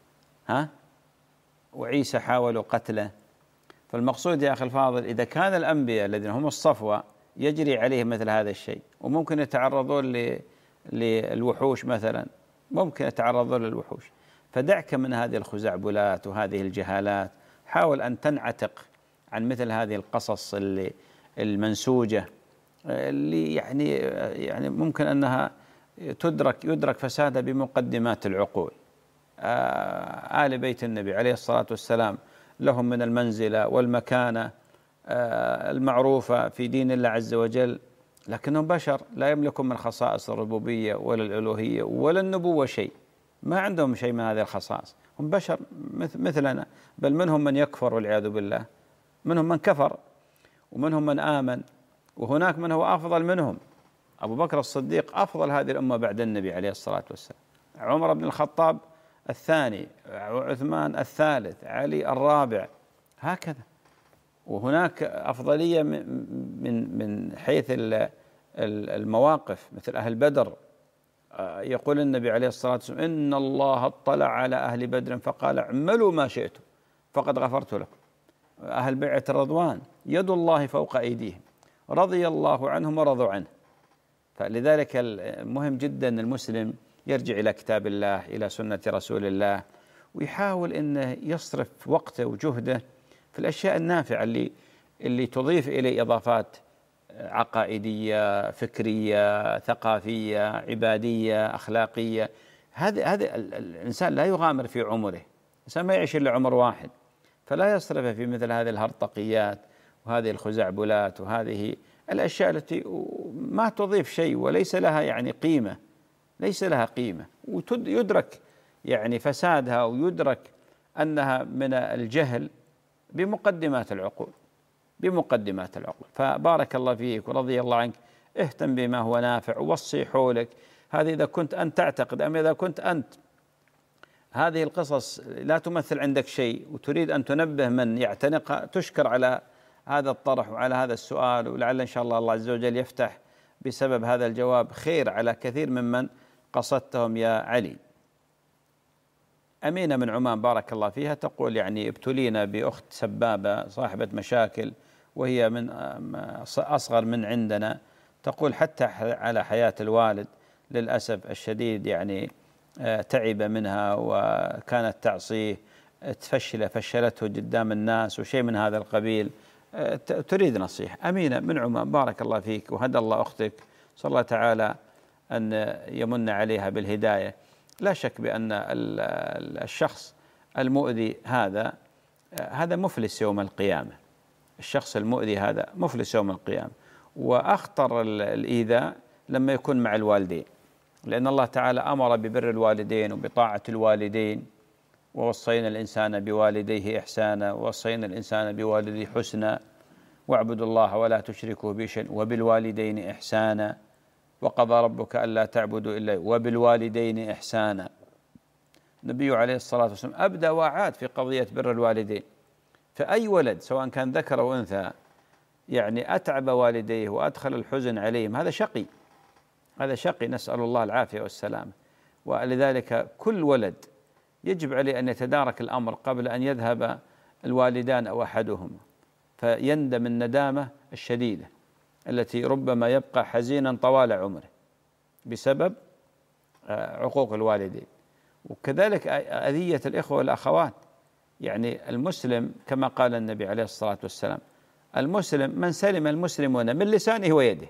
وعيسى حاولوا قتله. فالمقصود يا أخي الفاضل، إذا كان الأنبياء الذين هم الصفوة يجري عليهم مثل هذا الشيء، وممكن يتعرضون للوحوش مثلا، ممكن يتعرضون للوحوش، فدعك من هذه الخزعبلات وهذه الجهالات. حاول أن تنعتق عن مثل هذه القصص المنسوجة، اللي يعني ممكن أنها يدرك فسادها بمقدمات العقول. آل بيت النبي عليه الصلاة والسلام لهم من المنزلة والمكانة المعروفة في دين الله عز وجل، لكنهم بشر لا يملكون من خصائص الربوبية ولا الألوهية ولا النبوة شيء، ما عندهم شيء من هذه الخصائص، هم بشر مثلنا، بل منهم من يكفر والعياذ بالله، منهم من كفر ومنهم من آمن، وهناك من هو أفضل منهم. أبو بكر الصديق أفضل هذه الأمة بعد النبي عليه الصلاة والسلام، عمر بن الخطاب الثاني، عثمان الثالث، علي الرابع، هكذا. وهناك أفضلية من حيث المواقف مثل أهل بدر. يقول النبي عليه الصلاة والسلام: إن الله اطلع على أهل بدر فقال اعملوا ما شئتم فقد غفرت لكم. أهل بيعة الرضوان يد الله فوق أيديهم، رضي الله عنهم ورضوا عنه. فلذلك مهم جدا المسلم يرجع إلى كتاب الله، إلى سنة رسول الله، ويحاول أنه يصرف وقته وجهده في الأشياء النافعة اللي تضيف إليه إضافات عقائدية، فكرية، ثقافية، عبادية، أخلاقية. هذا الإنسان لا يغامر في عمره، الإنسان ما يعيش إلا عمر واحد، فلا يصرف في مثل هذه الهرطقيات وهذه الخزعبلات وهذه الأشياء التي ما تضيف شيء وليس لها يعني قيمة، ليس لها قيمة، ويدرك يعني فسادها، ويدرك أنها من الجهل بمقدمات العقول، بمقدمات العقول. فبارك الله فيك ورضي الله عنك، اهتم بما هو نافع ووصي حولك. هذه إذا كنت أنت تعتقد، أما إذا كنت أنت هذه القصص لا تمثل عندك شيء وتريد أن تنبه من يعتنقها، تشكر على هذا الطرح وعلى هذا السؤال، ولعل إن شاء الله عز وجل يفتح بسبب هذا الجواب خير على كثير ممن قصدتهم يا علي. أمينة من عمان بارك الله فيها تقول: يعني ابتلينا بأخت سبابة صاحبة مشاكل، وهي من أصغر من عندنا. تقول حتى على حياة الوالد للأسف الشديد يعني تعب منها، وكانت تعصيه، فشلته قدام الناس وشيء من هذا القبيل. تريد نصيحة. أمينة من عمان بارك الله فيك وهدى الله أختك، صلى الله تعالى أن يمن عليها بالهداية. لا شك بأن الشخص المؤذي هذا مفلس يوم القيامة. الشخص المؤذي هذا مفلس يوم القيامة. وأخطر الإيذاء لما يكون مع الوالدين، لأن الله تعالى أمر ببر الوالدين وبطاعة الوالدين، ووصينا الإنسان بوالديه إحسانا، ووصينا الإنسان بوالديه حسنا، واعبدوا الله ولا تشركوا به شيئا وبالوالدين إحسانا، وقضى ربك ألا تعبدوا إلا وبالوالدين إحسانا. النبي عليه الصلاة والسلام أبدأ وعاد في قضية بر الوالدين. فأي ولد سواء كان ذكر أو أنثى يعني أتعب والديه وأدخل الحزن عليهم، هذا شقي، هذا شقي، نسأل الله العافية والسلامة. ولذلك كل ولد يجب عليه أن يتدارك الأمر قبل أن يذهب الوالدان أو أحدهما، فيندم الندامة الشديدة التي ربما يبقى حزينا طوال عمره بسبب عقوق الوالدين. وكذلك أذية الإخوة والأخوات. يعني المسلم كما قال النبي عليه الصلاة والسلام: المسلم من سلم المسلمون من لسانه ويده،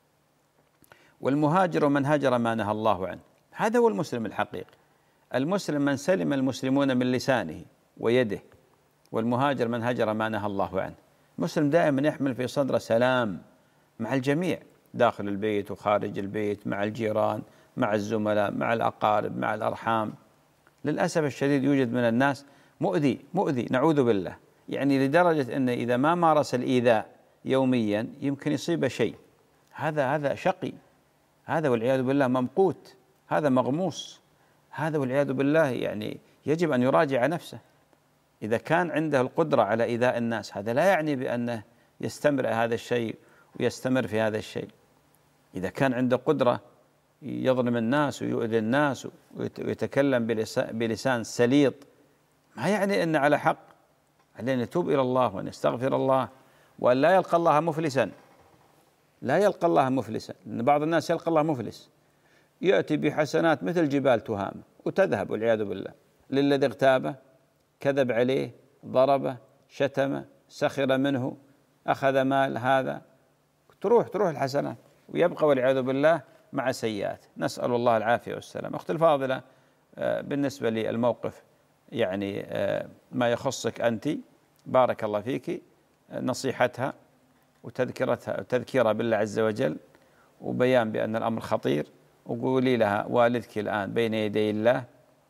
والمهاجر من هجر ما نهى الله عنه. هذا هو المسلم الحقيقي. المسلم من سلم المسلمون من لسانه ويده، والمهاجر من هجر ما نهى الله عنه. المسلم دائما يحمل في صدره سلام مع الجميع، داخل البيت وخارج البيت، مع الجيران، مع الزملاء، مع الأقارب، مع الأرحام. للأسف الشديد يوجد من الناس مؤذي نعوذ بالله، يعني لدرجة أن إذا ما مارس الإيذاء يوميا يمكن يصيب شيء. هذا شقي، هذا والعياذ بالله ممقوت، هذا مغموس، هذا والعياذ بالله يعني يجب أن يراجع نفسه. إذا كان عنده القدرة على إيذاء الناس، هذا لا يعني بأنه يستمر هذا الشيء ويستمر في هذا الشيء. إذا كان عنده قدرة يظلم الناس ويؤذي الناس ويتكلم بلسان سليط، ما يعني أن على حق. علينا نتوب إلى الله وأن يستغفر الله وأن لا يلقى الله مفلسا، لا يلقى الله مفلسا. لأن بعض الناس يلقى الله مفلس، يأتي بحسنات مثل جبال تهامة وتذهب والعياذ بالله للذي اغتابه، كذب عليه، ضربه، شتمه، سخر منه، أخذ مال هذا، تروح الحسنات ويبقى والعياذ بالله مع سيئات. نسأل الله العافية والسلام. أختي الفاضلة، بالنسبة للموقف يعني ما يخصك أنت، بارك الله فيك، نصيحتها وتذكيرها بالله عز وجل، وبيان بأن الأمر خطير، وقولي لها والدك الآن بين يدي الله،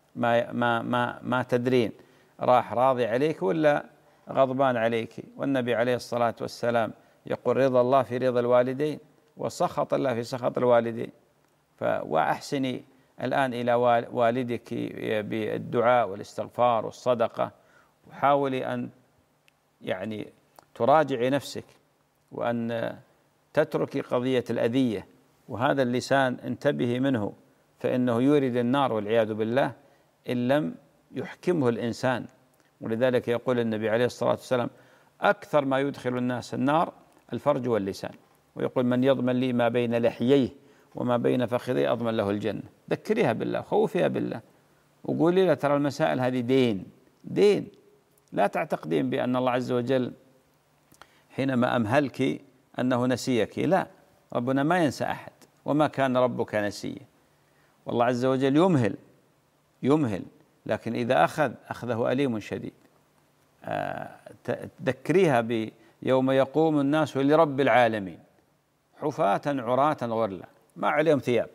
ما تدرين راح راضي عليك ولا غضبان عليك. والنبي عليه الصلاة والسلام يقول: رضا الله في رضا الوالدين وسخط الله في سخط الوالدين. وأحسني الآن إلى والدك بالدعاء والاستغفار والصدقة، وحاولي أن يعني تراجعي نفسك، وأن تتركي قضية الأذية، وهذا اللسان انتبهي منه، فإنه يورد النار والعياذ بالله إن لم يحكمه الإنسان. ولذلك يقول النبي عليه الصلاة والسلام: أكثر ما يدخل الناس النار الفرج واللسان. ويقول: من يضمن لي ما بين لحييه وما بين فخذيه أضمن له الجنة. ذكريها بالله، خوفيها بالله، وقولي لها: ترى المسائل هذه دين. لا تعتقدين بأن الله عز وجل حينما أمهلك أنه نسيك، لا، ربنا ما ينسى أحد، وما كان ربك نسيا. والله عز وجل يمهل، لكن إذا أخذه أليم شديد. تذكريها بيوم يقوم الناس لرب العالمين حفاة عراة غرلا، ما عليهم ثياب،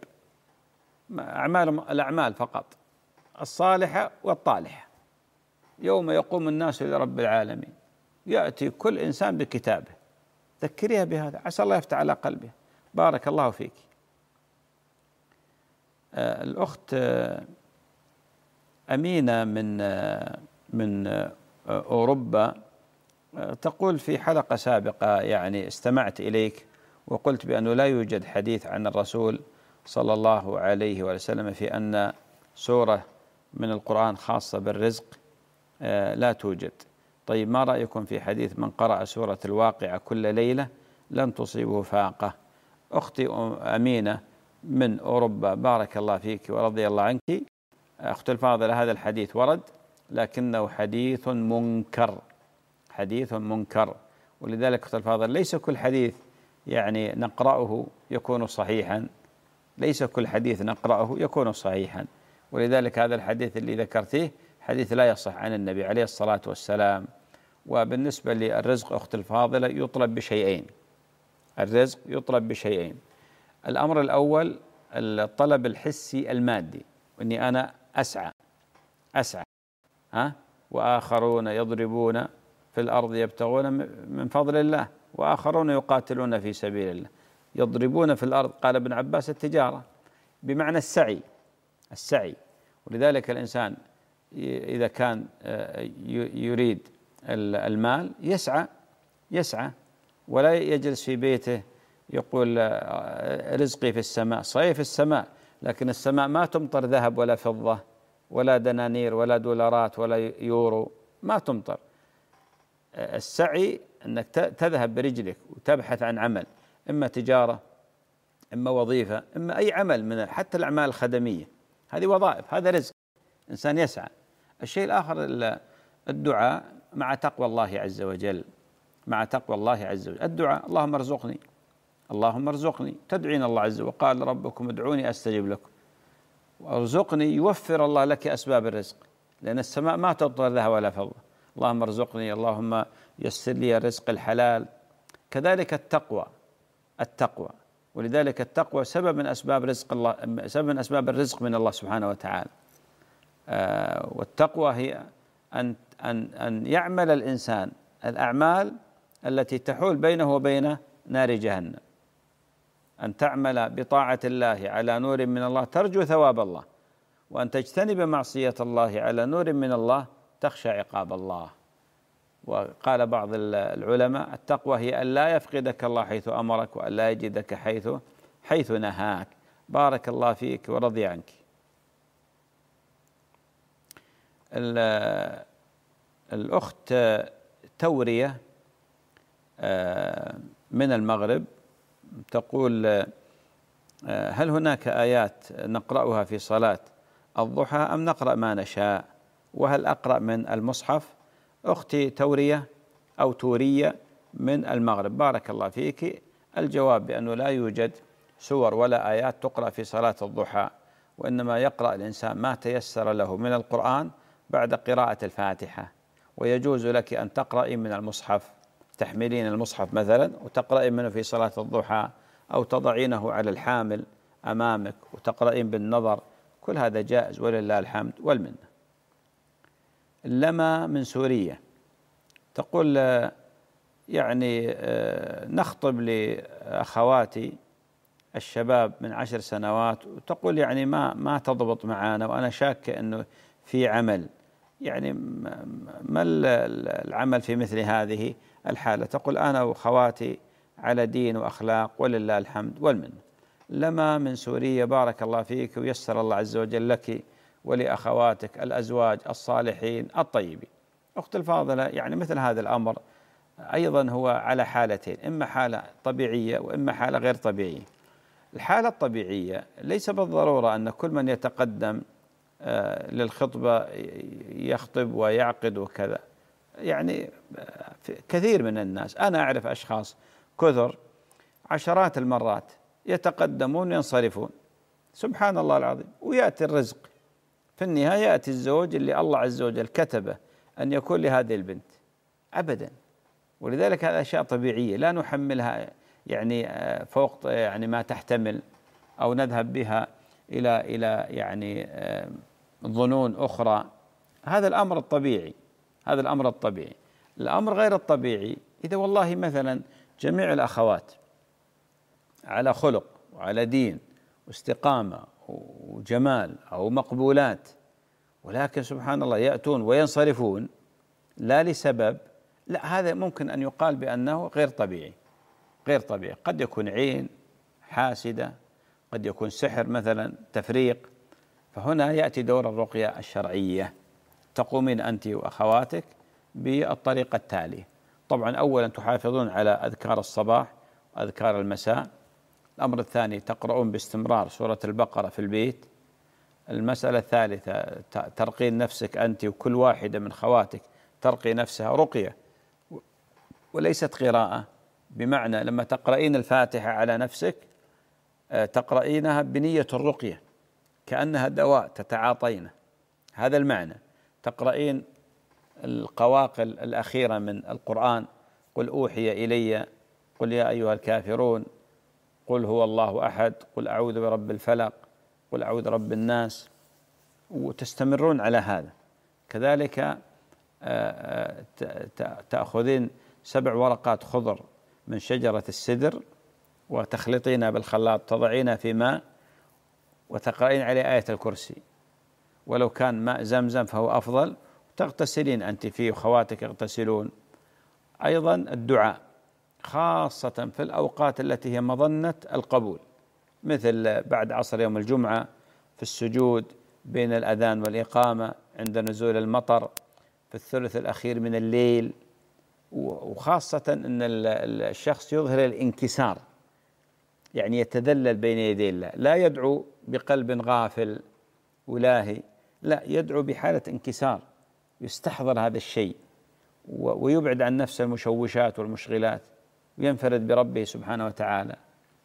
الأعمال فقط الصالحة والطالحة. يوم يقوم الناس لرب العالمين يأتي كل إنسان بكتابه. ذكريها بهذا، عسى الله يفتح على قلبها. بارك الله فيك. الأخت أمينة من أوروبا تقول: في حلقة سابقة يعني استمعت إليك وقلت بأنه لا يوجد حديث عن الرسول صلى الله عليه وسلم في أن سورة من القرآن خاصة بالرزق، لا توجد. طيب، ما رأيكم في حديث: من قرأ سورة الواقعة كل ليلة لن تصيبه فاقة؟ أختي أمينة من أوروبا، بارك الله فيك ورضي الله عنك. أختي الفاضلة، هذا الحديث ورد، لكنه حديث منكر. ولذلك أختي الفاضلة، ليس كل حديث يعني نقرأه يكون صحيحا، ولذلك هذا الحديث اللي ذكرتيه حديث لا يصح عن النبي عليه الصلاة والسلام. وبالنسبة للرزق أختي الفاضلة، الرزق يطلب بشيئين. الأمر الأول الطلب الحسي المادي، وإني أنا أسعى وآخرون يضربون في الأرض يبتغون من فضل الله وآخرون يقاتلون في سبيل الله. يضربون في الأرض، قال ابن عباس، التجارة بمعنى السعي. ولذلك الإنسان إذا كان يريد المال يسعى ولا يجلس في بيته يقول: رزقي في السماء. صحيح في السماء، لكن السماء ما تمطر ذهب ولا فضة ولا دنانير ولا دولارات ولا يورو، ما تمطر. السعي أنك تذهب برجلك وتبحث عن عمل، إما تجارة، إما وظيفة، إما أي عمل حتى الأعمال الخدمية، هذه وظائف، هذا رزق، إنسان يسعى. الشيء الآخر الدعاء مع تقوى الله عز وجل، الدعاء: اللهم ارزقني، تدعين الله عز وجل، وقال: ربكم ادعوني أستجب لكم. وارزقني، يوفر الله لك أسباب الرزق، لأن السماء ما تمطر ذهب ولا فضة. اللهم ارزقني، اللهم يسر لي الرزق الحلال. كذلك التقوى، ولذلك التقوى سبب من أسباب الرزق من الله سبحانه وتعالى. والتقوى هي أن يعمل الإنسان الأعمال التي تحول بينه وبين نار جهنم، أن تعمل بطاعة الله على نور من الله ترجو ثواب الله، وأن تجتنب معصية الله على نور من الله تخشى عقاب الله. وقال بعض العلماء: التقوى هي أن لا يفقدك الله حيث أمرك، وأن لا يجدك حيث نهاك. بارك الله فيك ورضي عنك. الأخت تورية من المغرب تقول: هل هناك آيات نقرأها في صلاة الضحى أم نقرأ ما نشاء؟ وهل أقرأ من المصحف؟ أختي تورية من المغرب، بارك الله فيك. الجواب بأنه لا يوجد سور ولا آيات تقرأ في صلاة الضحى، وإنما يقرأ الإنسان ما تيسر له من القرآن بعد قراءة الفاتحة. ويجوز لك أن تقرأي من المصحف، تحملين المصحف مثلا وتقرأين منه في صلاة الضحى، أو تضعينه على الحامل أمامك وتقرأين بالنظر، كل هذا جائز ولله الحمد والمنة. لما من سوريا تقول: يعني نخطب لأخواتي الشباب من 10 سنوات، وتقول يعني ما تضبط معنا، وأنا شاكة أنه في عمل، يعني ما العمل في مثل هذه الحالة؟ تقول: أنا وأخواتي على دين وأخلاق ولله الحمد والمنة. لما من سوريا بارك الله فيك ويسر الله عز وجل لك ولأخواتك الأزواج الصالحين الطيبين. أخت الفاضلة، يعني مثل هذا الأمر أيضا هو على حالتين، إما حالة طبيعية وإما حالة غير طبيعية. الحالة الطبيعية ليس بالضرورة أن كل من يتقدم للخطبة يخطب ويعقد وكذا، يعني كثير من الناس، أنا أعرف أشخاص كثر عشرات المرات يتقدمون وينصرفون، سبحان الله العظيم، ويأتي الرزق في النهاية، يأتي الزوج اللي الله عز وجل كتبه أن يكون لهذه البنت أبدا. ولذلك هذا أشياء طبيعية لا نحملها يعني فوق يعني ما تحتمل، أو نذهب بها إلى يعني ظنون أخرى. هذا الأمر الطبيعي، هذا الأمر الطبيعي. الأمر غير الطبيعي إذا والله مثلا جميع الأخوات على خلق وعلى دين واستقامة وجمال أو مقبولات، ولكن سبحان الله يأتون وينصرفون لا لسبب، لا، هذا ممكن أن يقال بأنه غير طبيعي، غير طبيعي. قد يكون عين حاسدة، قد يكون سحر مثلا، تفريق. فهنا يأتي دور الرقية الشرعية. تقومين أنت وأخواتك بالطريقة التالية: طبعا أولا تحافظون على أذكار الصباح وأذكار المساء. الأمر الثاني تقرؤون باستمرار سورة البقرة في البيت. المسألة الثالثة ترقين نفسك أنت وكل واحدة من خواتك ترقي نفسها رقية وليست قراءة، بمعنى لما تقرأين الفاتحة على نفسك تقرأينها بنية الرقية كأنها دواء تتعاطينه، هذا المعنى. تقرأين القواقل الأخيرة من القرآن: قل أوحي إلي، قل يا أيها الكافرون، قل هو الله أحد، قل أعوذ برب الفلق، قل أعوذ برب الناس، وتستمرون على هذا. كذلك تأخذين 7 ورقات خضر من شجرة السدر وتخلطينها بالخلاط، تضعينها في ماء وتقرأين عليه آية الكرسي، ولو كان ماء زمزم فهو أفضل، تغتسلين أنت فيه وخواتك يغتسلون. أيضا الدعاء خاصة في الأوقات التي هي مظنة القبول، مثل بعد عصر يوم الجمعة، في السجود بين الأذان والإقامة، عند نزول المطر، في الثلث الأخير من الليل. وخاصة أن الشخص يظهر الانكسار، يعني يتذلل بين يدي الله، لا يدعو بقلب غافل ولاهي، لا، يدعو بحالة انكسار، يستحضر هذا الشيء ويبعد عن نفسه المشوشات والمشغلات وينفرد بربه سبحانه وتعالى.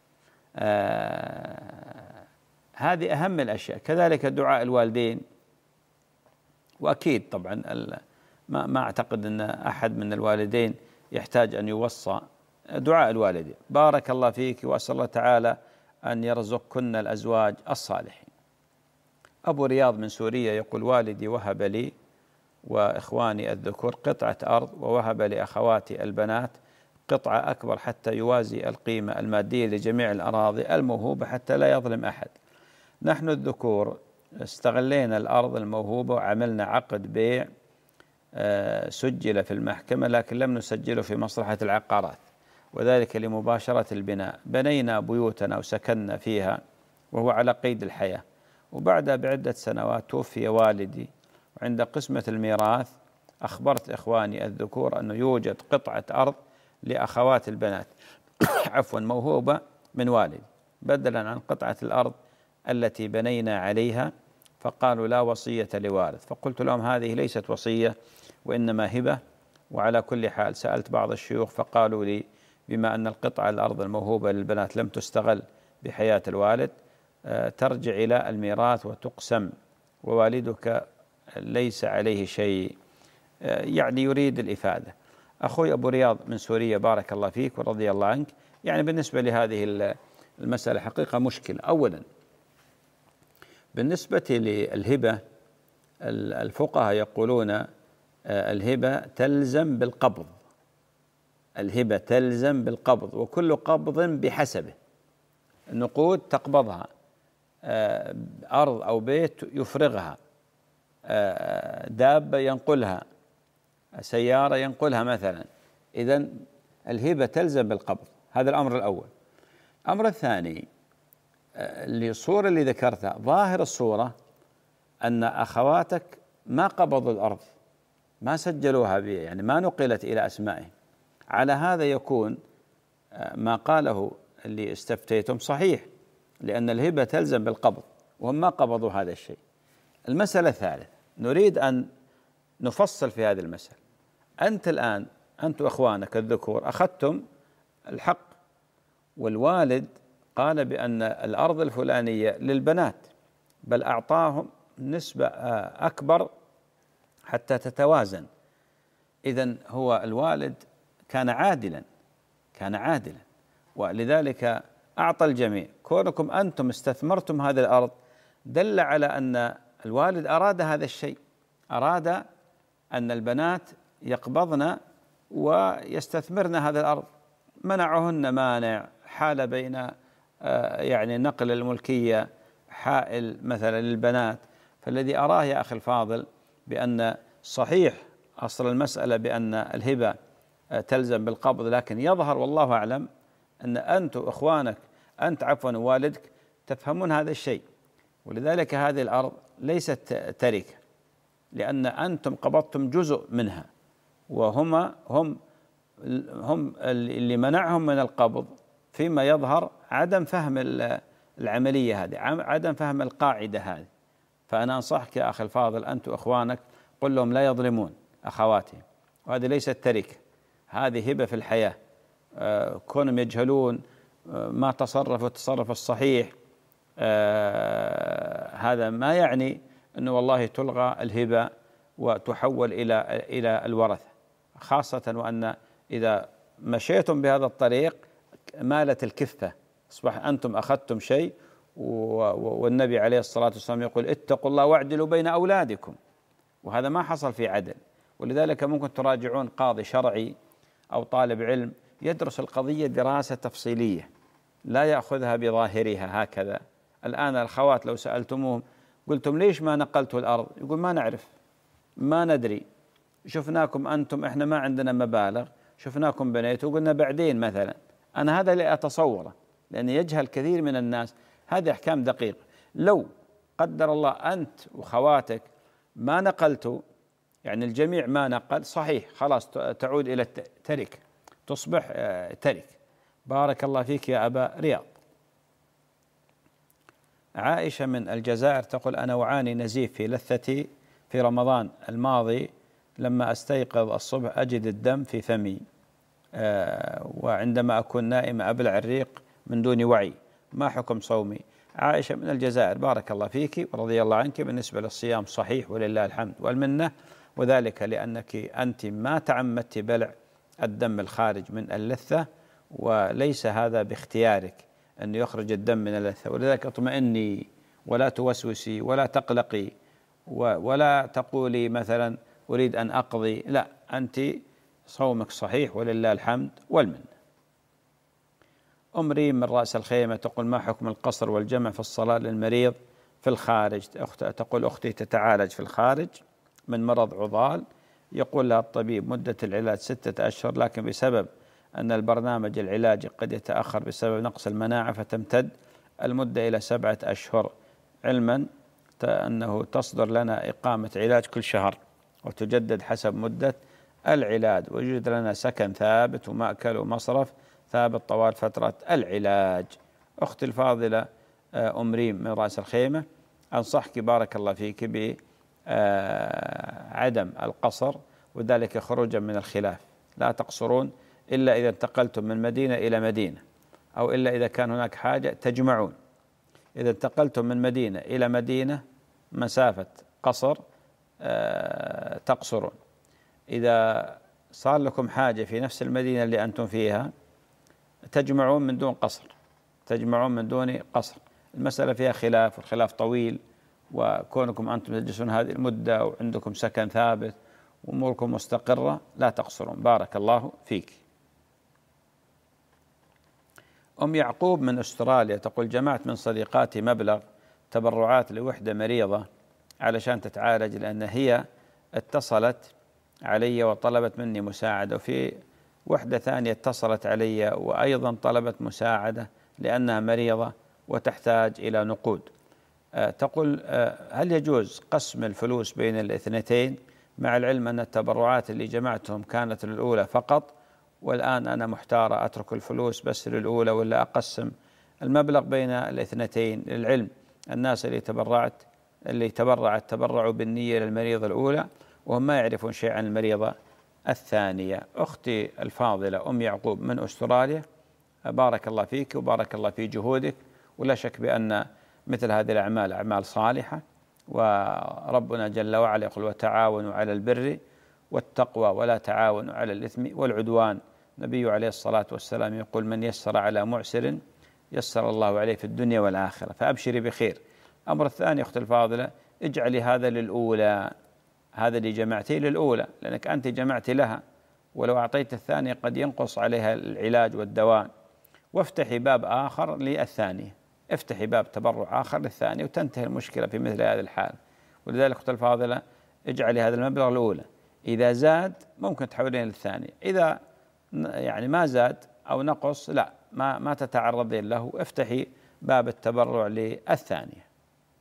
هذه أهم الأشياء. كذلك دعاء الوالدين، وأكيد طبعا ما أعتقد أن أحد من الوالدين يحتاج أن يوصى. دعاء الوالدين: بارك الله فيك، وأسأل الله تعالى أن يرزقكن الأزواج الصالحين. أبو رياض من سوريا يقول: والدي وهب لي وإخواني الذكور قطعة أرض، ووهب لأخواتي البنات قطعة أكبر حتى يوازي القيمة المادية لجميع الأراضي الموهوبة حتى لا يظلم أحد. نحن الذكور استغلينا الأرض الموهوبة وعملنا عقد بيع سجل في المحكمة، لكن لم نسجله في مصلحة العقارات، وذلك لمباشرة البناء. بنينا بيوتنا وسكننا فيها وهو على قيد الحياة، وبعدها بعدة سنوات توفي والدي، وعند قسمة الميراث أخبرت إخواني الذكور أنه يوجد قطعة أرض لأخوات البنات عفوا موهوبة من والدي بدلا عن قطعة الأرض التي بنينا عليها، فقالوا لا وصية لوارث. فقلت لهم هذه ليست وصية وإنما هبة. وعلى كل حال سألت بعض الشيوخ فقالوا لي بما أن القطعة الأرض الموهوبة للبنات لم تستغل بحياة الوالد ترجع إلى الميراث وتقسم، ووالدك ليس عليه شيء، يعني يريد الإفادة. أخوي أبو رياض من سوريا بارك الله فيك ورضي الله عنك، يعني بالنسبة لهذه المسألة حقيقة مشكلة. أولا بالنسبة للهبة، الفقهاء يقولون الهبة تلزم بالقبض، الهبة تلزم بالقبض، وكل قبض بحسبه. النقود تقبضها، أرض أو بيت يفرغها، دابة ينقلها، سيارة ينقلها مثلا. إذن الهبة تلزم بالقبض، هذا الأمر الأول. الأمر الثاني، الصورة اللي ذكرتها ظاهر الصورة أن أخواتك ما قبضوا الأرض، ما سجلوها يعني ما نقلت إلى أسمائهم. على هذا يكون ما قاله اللي استفتيتم صحيح، لأن الهبة تلزم بالقبض وهم ما قبضوا هذا الشيء. المسألة الثالثة نريد أن نفصل في هذه المسألة. أنت الآن أنت وأخوانك الذكور أخذتم الحق، والوالد قال بأن الأرض الفلانية للبنات، بل أعطاهم نسبة أكبر حتى تتوازن. إذن هو الوالد كان عادلا، ولذلك أعطى الجميع. كونكم أنتم استثمرتم هذه الأرض دل على أن الوالد أراد هذا الشيء، أراد أن البنات يقبضن ويستثمرن هذه الأرض. منعهن مانع، حال بين يعني نقل الملكية حائل مثلا للبنات. فالذي أراه يا أخي الفاضل بأن صحيح أصل المسألة بأن الهبة تلزم بالقبض، لكن يظهر والله أعلم أن أنت وإخوانك أنت عفوا والدك تفهمون هذا الشيء. ولذلك هذه الأرض ليست تركة، لأن أنتم قبضتم جزء منها، هم اللي منعهم من القبض فيما يظهر عدم فهم العملية هذه، عدم فهم القاعدة هذه. فأنا أنصحك يا أخي الفاضل أنت وإخوانك قل لهم لا يظلمون أخواتهم، وهذه ليست تركة، هذه هبة في الحياة. كونهم يجهلون ما تصرفوا التصرف الصحيح هذا ما يعني أنه والله تلغى الهبة وتحول إلى الورثة، خاصة وأن إذا مشيتم بهذا الطريق مالت الكفة، أصبح أنتم أخذتم شيء، والنبي عليه الصلاة والسلام يقول اتقوا الله واعدلوا بين أولادكم، وهذا ما حصل في عدل. ولذلك ممكن تراجعون قاضي شرعي أو طالب علم يدرس القضية دراسة تفصيلية، لا يأخذها بظاهرها هكذا. الآن الأخوات لو سألتموهم قلتم ليش ما نقلتوا الأرض، يقول ما نعرف، ما ندري، شفناكم أنتم إحنا ما عندنا مبالغ، شفناكم بنيتوا وقلنا بعدين مثلا. أنا هذا اللي أتصوره، لأن يجهل كثير من الناس، هذه أحكام دقيقة. لو قدر الله أنت وخواتك ما نقلتوا، يعني الجميع ما نقل، صحيح خلاص تعود إلى التركة، تصبح تركة. بارك الله فيك يا أبا رياض. عائشة من الجزائر تقول أنا أعاني نزيف في لثتي في رمضان الماضي، لما أستيقظ الصبح أجد الدم في فمي، وعندما أكون نائم أبلع الريق من دون وعي، ما حكم صومي؟ عائشة من الجزائر بارك الله فيك ورضي الله عنك. بالنسبة للصيام صحيح ولله الحمد والمنة، وذلك لأنك أنت ما تعمدت بلع الدم الخارج من اللثة، وليس هذا باختيارك أن يخرج الدم من اللثة. ولذلك اطمئني ولا توسوسي ولا تقلقي ولا تقولي مثلا أريد أن أقضي، لا، أنت صومك صحيح ولله الحمد والمنة. أم ريم من رأس الخيمة تقول ما حكم القصر والجمع في الصلاة للمريض في الخارج؟ تقول أختي تتعالج في الخارج من مرض عضال، يقول لها الطبيب مدة العلاج 6 أشهر، لكن بسبب أن البرنامج العلاجي قد يتأخر بسبب نقص المناعة فتمتد المدة إلى 7 أشهر، علما أنه تصدر لنا إقامة علاج كل شهر وتجدد حسب مدة العلاج، ويوجد لنا سكن ثابت ومأكل ومصرف ثابت طوال فترة العلاج. أختي الفاضلة أم ريم من رأس الخيمة، أنصحك بارك الله فيك بعدم القصر، وذلك خروجا من الخلاف. لا تقصرون إلا إذا انتقلتم من مدينة إلى مدينة، أو إلا إذا كان هناك حاجة تجمعون. إذا انتقلتم من مدينة إلى مدينة مسافة قصر تقصرون. إذا صار لكم حاجة في نفس المدينة اللي أنتم فيها تجمعون من دون قصر، تجمعون من دون قصر. المسألة فيها خلاف، والخلاف طويل، وكونكم أنتم تجلسون هذه المدة وعندكم سكن ثابت وأموركم مستقرة لا تقصرون. بارك الله فيك. أم يعقوب من أستراليا تقول جمعت من صديقاتي مبلغ تبرعات لوحدة مريضة علشان تتعالج، لأن هي اتصلت علي وطلبت مني مساعدة، وحدة ثانية اتصلت علي وأيضا طلبت مساعدة لأنها مريضة وتحتاج إلى نقود. تقول: هل يجوز قسم الفلوس بين الاثنتين، مع العلم أن التبرعات اللي جمعتهم كانت للأولى فقط، والآن أنا محتارة أترك الفلوس بس للأولى ولا أقسم المبلغ بين الاثنتين؟ للعلم الناس اللي تبرعت تبرعوا بالنية للمريضة الأولى وهم ما يعرفون شيء عن المريضة الثانية. أختي الفاضلة أم يعقوب من أستراليا، بارك الله فيك وبارك الله في جهودك، ولا شك بأن مثل هذه الأعمال أعمال صالحة، وربنا جل وعلا يقول: وتعاونوا على البر والتقوى ولا تعاونوا على الإثم والعدوان. النبي عليه الصلاة والسلام يقول: من يسر على معسر يسر الله عليه في الدنيا والآخرة، فأبشري بخير. الأمر الثاني أختي الفاضلة، اجعلي هذا للأولى، هذا اللي جمعتيه للأولى، لأنك أنت جمعت لها، ولو أعطيت الثانية قد ينقص عليها العلاج والدواء. وافتحي باب آخر للثانية، افتحي باب تبرع آخر للثانية وتنتهي المشكلة في مثل هذه الحال. ولذلك أختي الفاضلة اجعلي هذا المبلغ الأولى، إذا زاد ممكن تحولين للثانية، إذا يعني ما زاد أو نقص لا ما تتعرضين له، افتحي باب التبرع للثانية.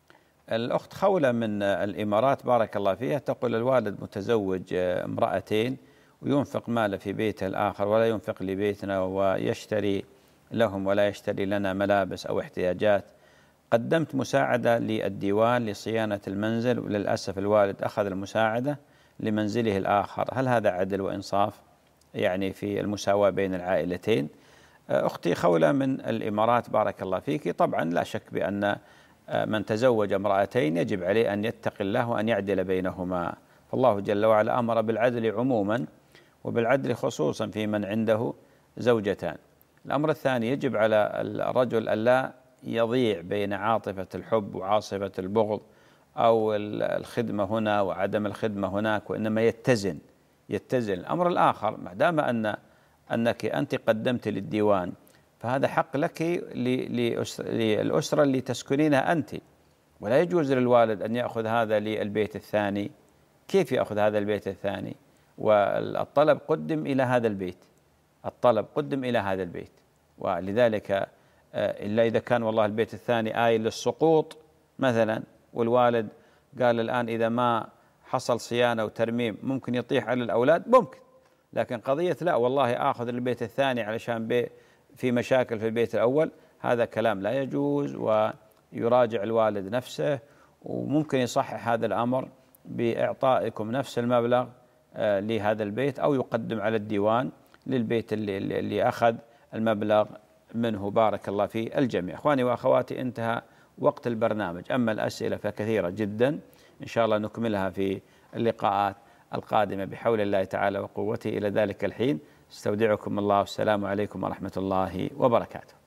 الأخت خولة من الإمارات بارك الله فيها تقول: الوالد متزوج امرأتين وينفق ماله في بيته الآخر ولا ينفق لبيتنا، ويشتري لهم ولا يشتري لنا ملابس أو احتياجات. قدمت مساعدة للديوان لصيانة المنزل، وللأسف الوالد أخذ المساعدة لمنزله الآخر، هل هذا عدل وإنصاف يعني في المساواة بين العائلتين؟ أختي خولة من الإمارات بارك الله فيك، طبعا لا شك بأن من تزوج امرأتين يجب عليه أن يتقي الله وأن يعدل بينهما، فالله جل وعلا أمر بالعدل عموما وبالعدل خصوصا في من عنده زوجتان. الأمر الثاني، يجب على الرجل ألا يضيع بين عاطفة الحب وعاصفة البغض أو الخدمة هنا وعدم الخدمة هناك، وإنما يتزن. الأمر الآخر، ما دام أنك أنت قدمت للديوان فهذا حق لك للأسرة اللي تسكنينها أنت، ولا يجوز للوالد أن يأخذ هذا للبيت الثاني. كيف يأخذ هذا البيت الثاني؟ والطلب قدم إلى هذا البيت، ولذلك إلا إذا كان والله البيت الثاني آيل للسقوط مثلا، والوالد قال الآن إذا ما حصل صيانة وترميم ممكن يطيح على الأولاد، ممكن. لكن قضية لا والله آخذ البيت الثاني علشان في مشاكل في البيت الأول، هذا كلام لا يجوز، ويراجع الوالد نفسه، وممكن يصحح هذا الأمر بإعطائكم نفس المبلغ لهذا البيت، أو يقدم على الديوان للبيت اللي أخذ المبلغ منه. بارك الله في الجميع. أخواني وأخواتي، انتهى وقت البرنامج، أما الأسئلة فكثيرة جدا، إن شاء الله نكملها في اللقاءات القادمة بحول الله تعالى وقوته. إلى ذلك الحين استودعكم الله، والسلام عليكم ورحمة الله وبركاته.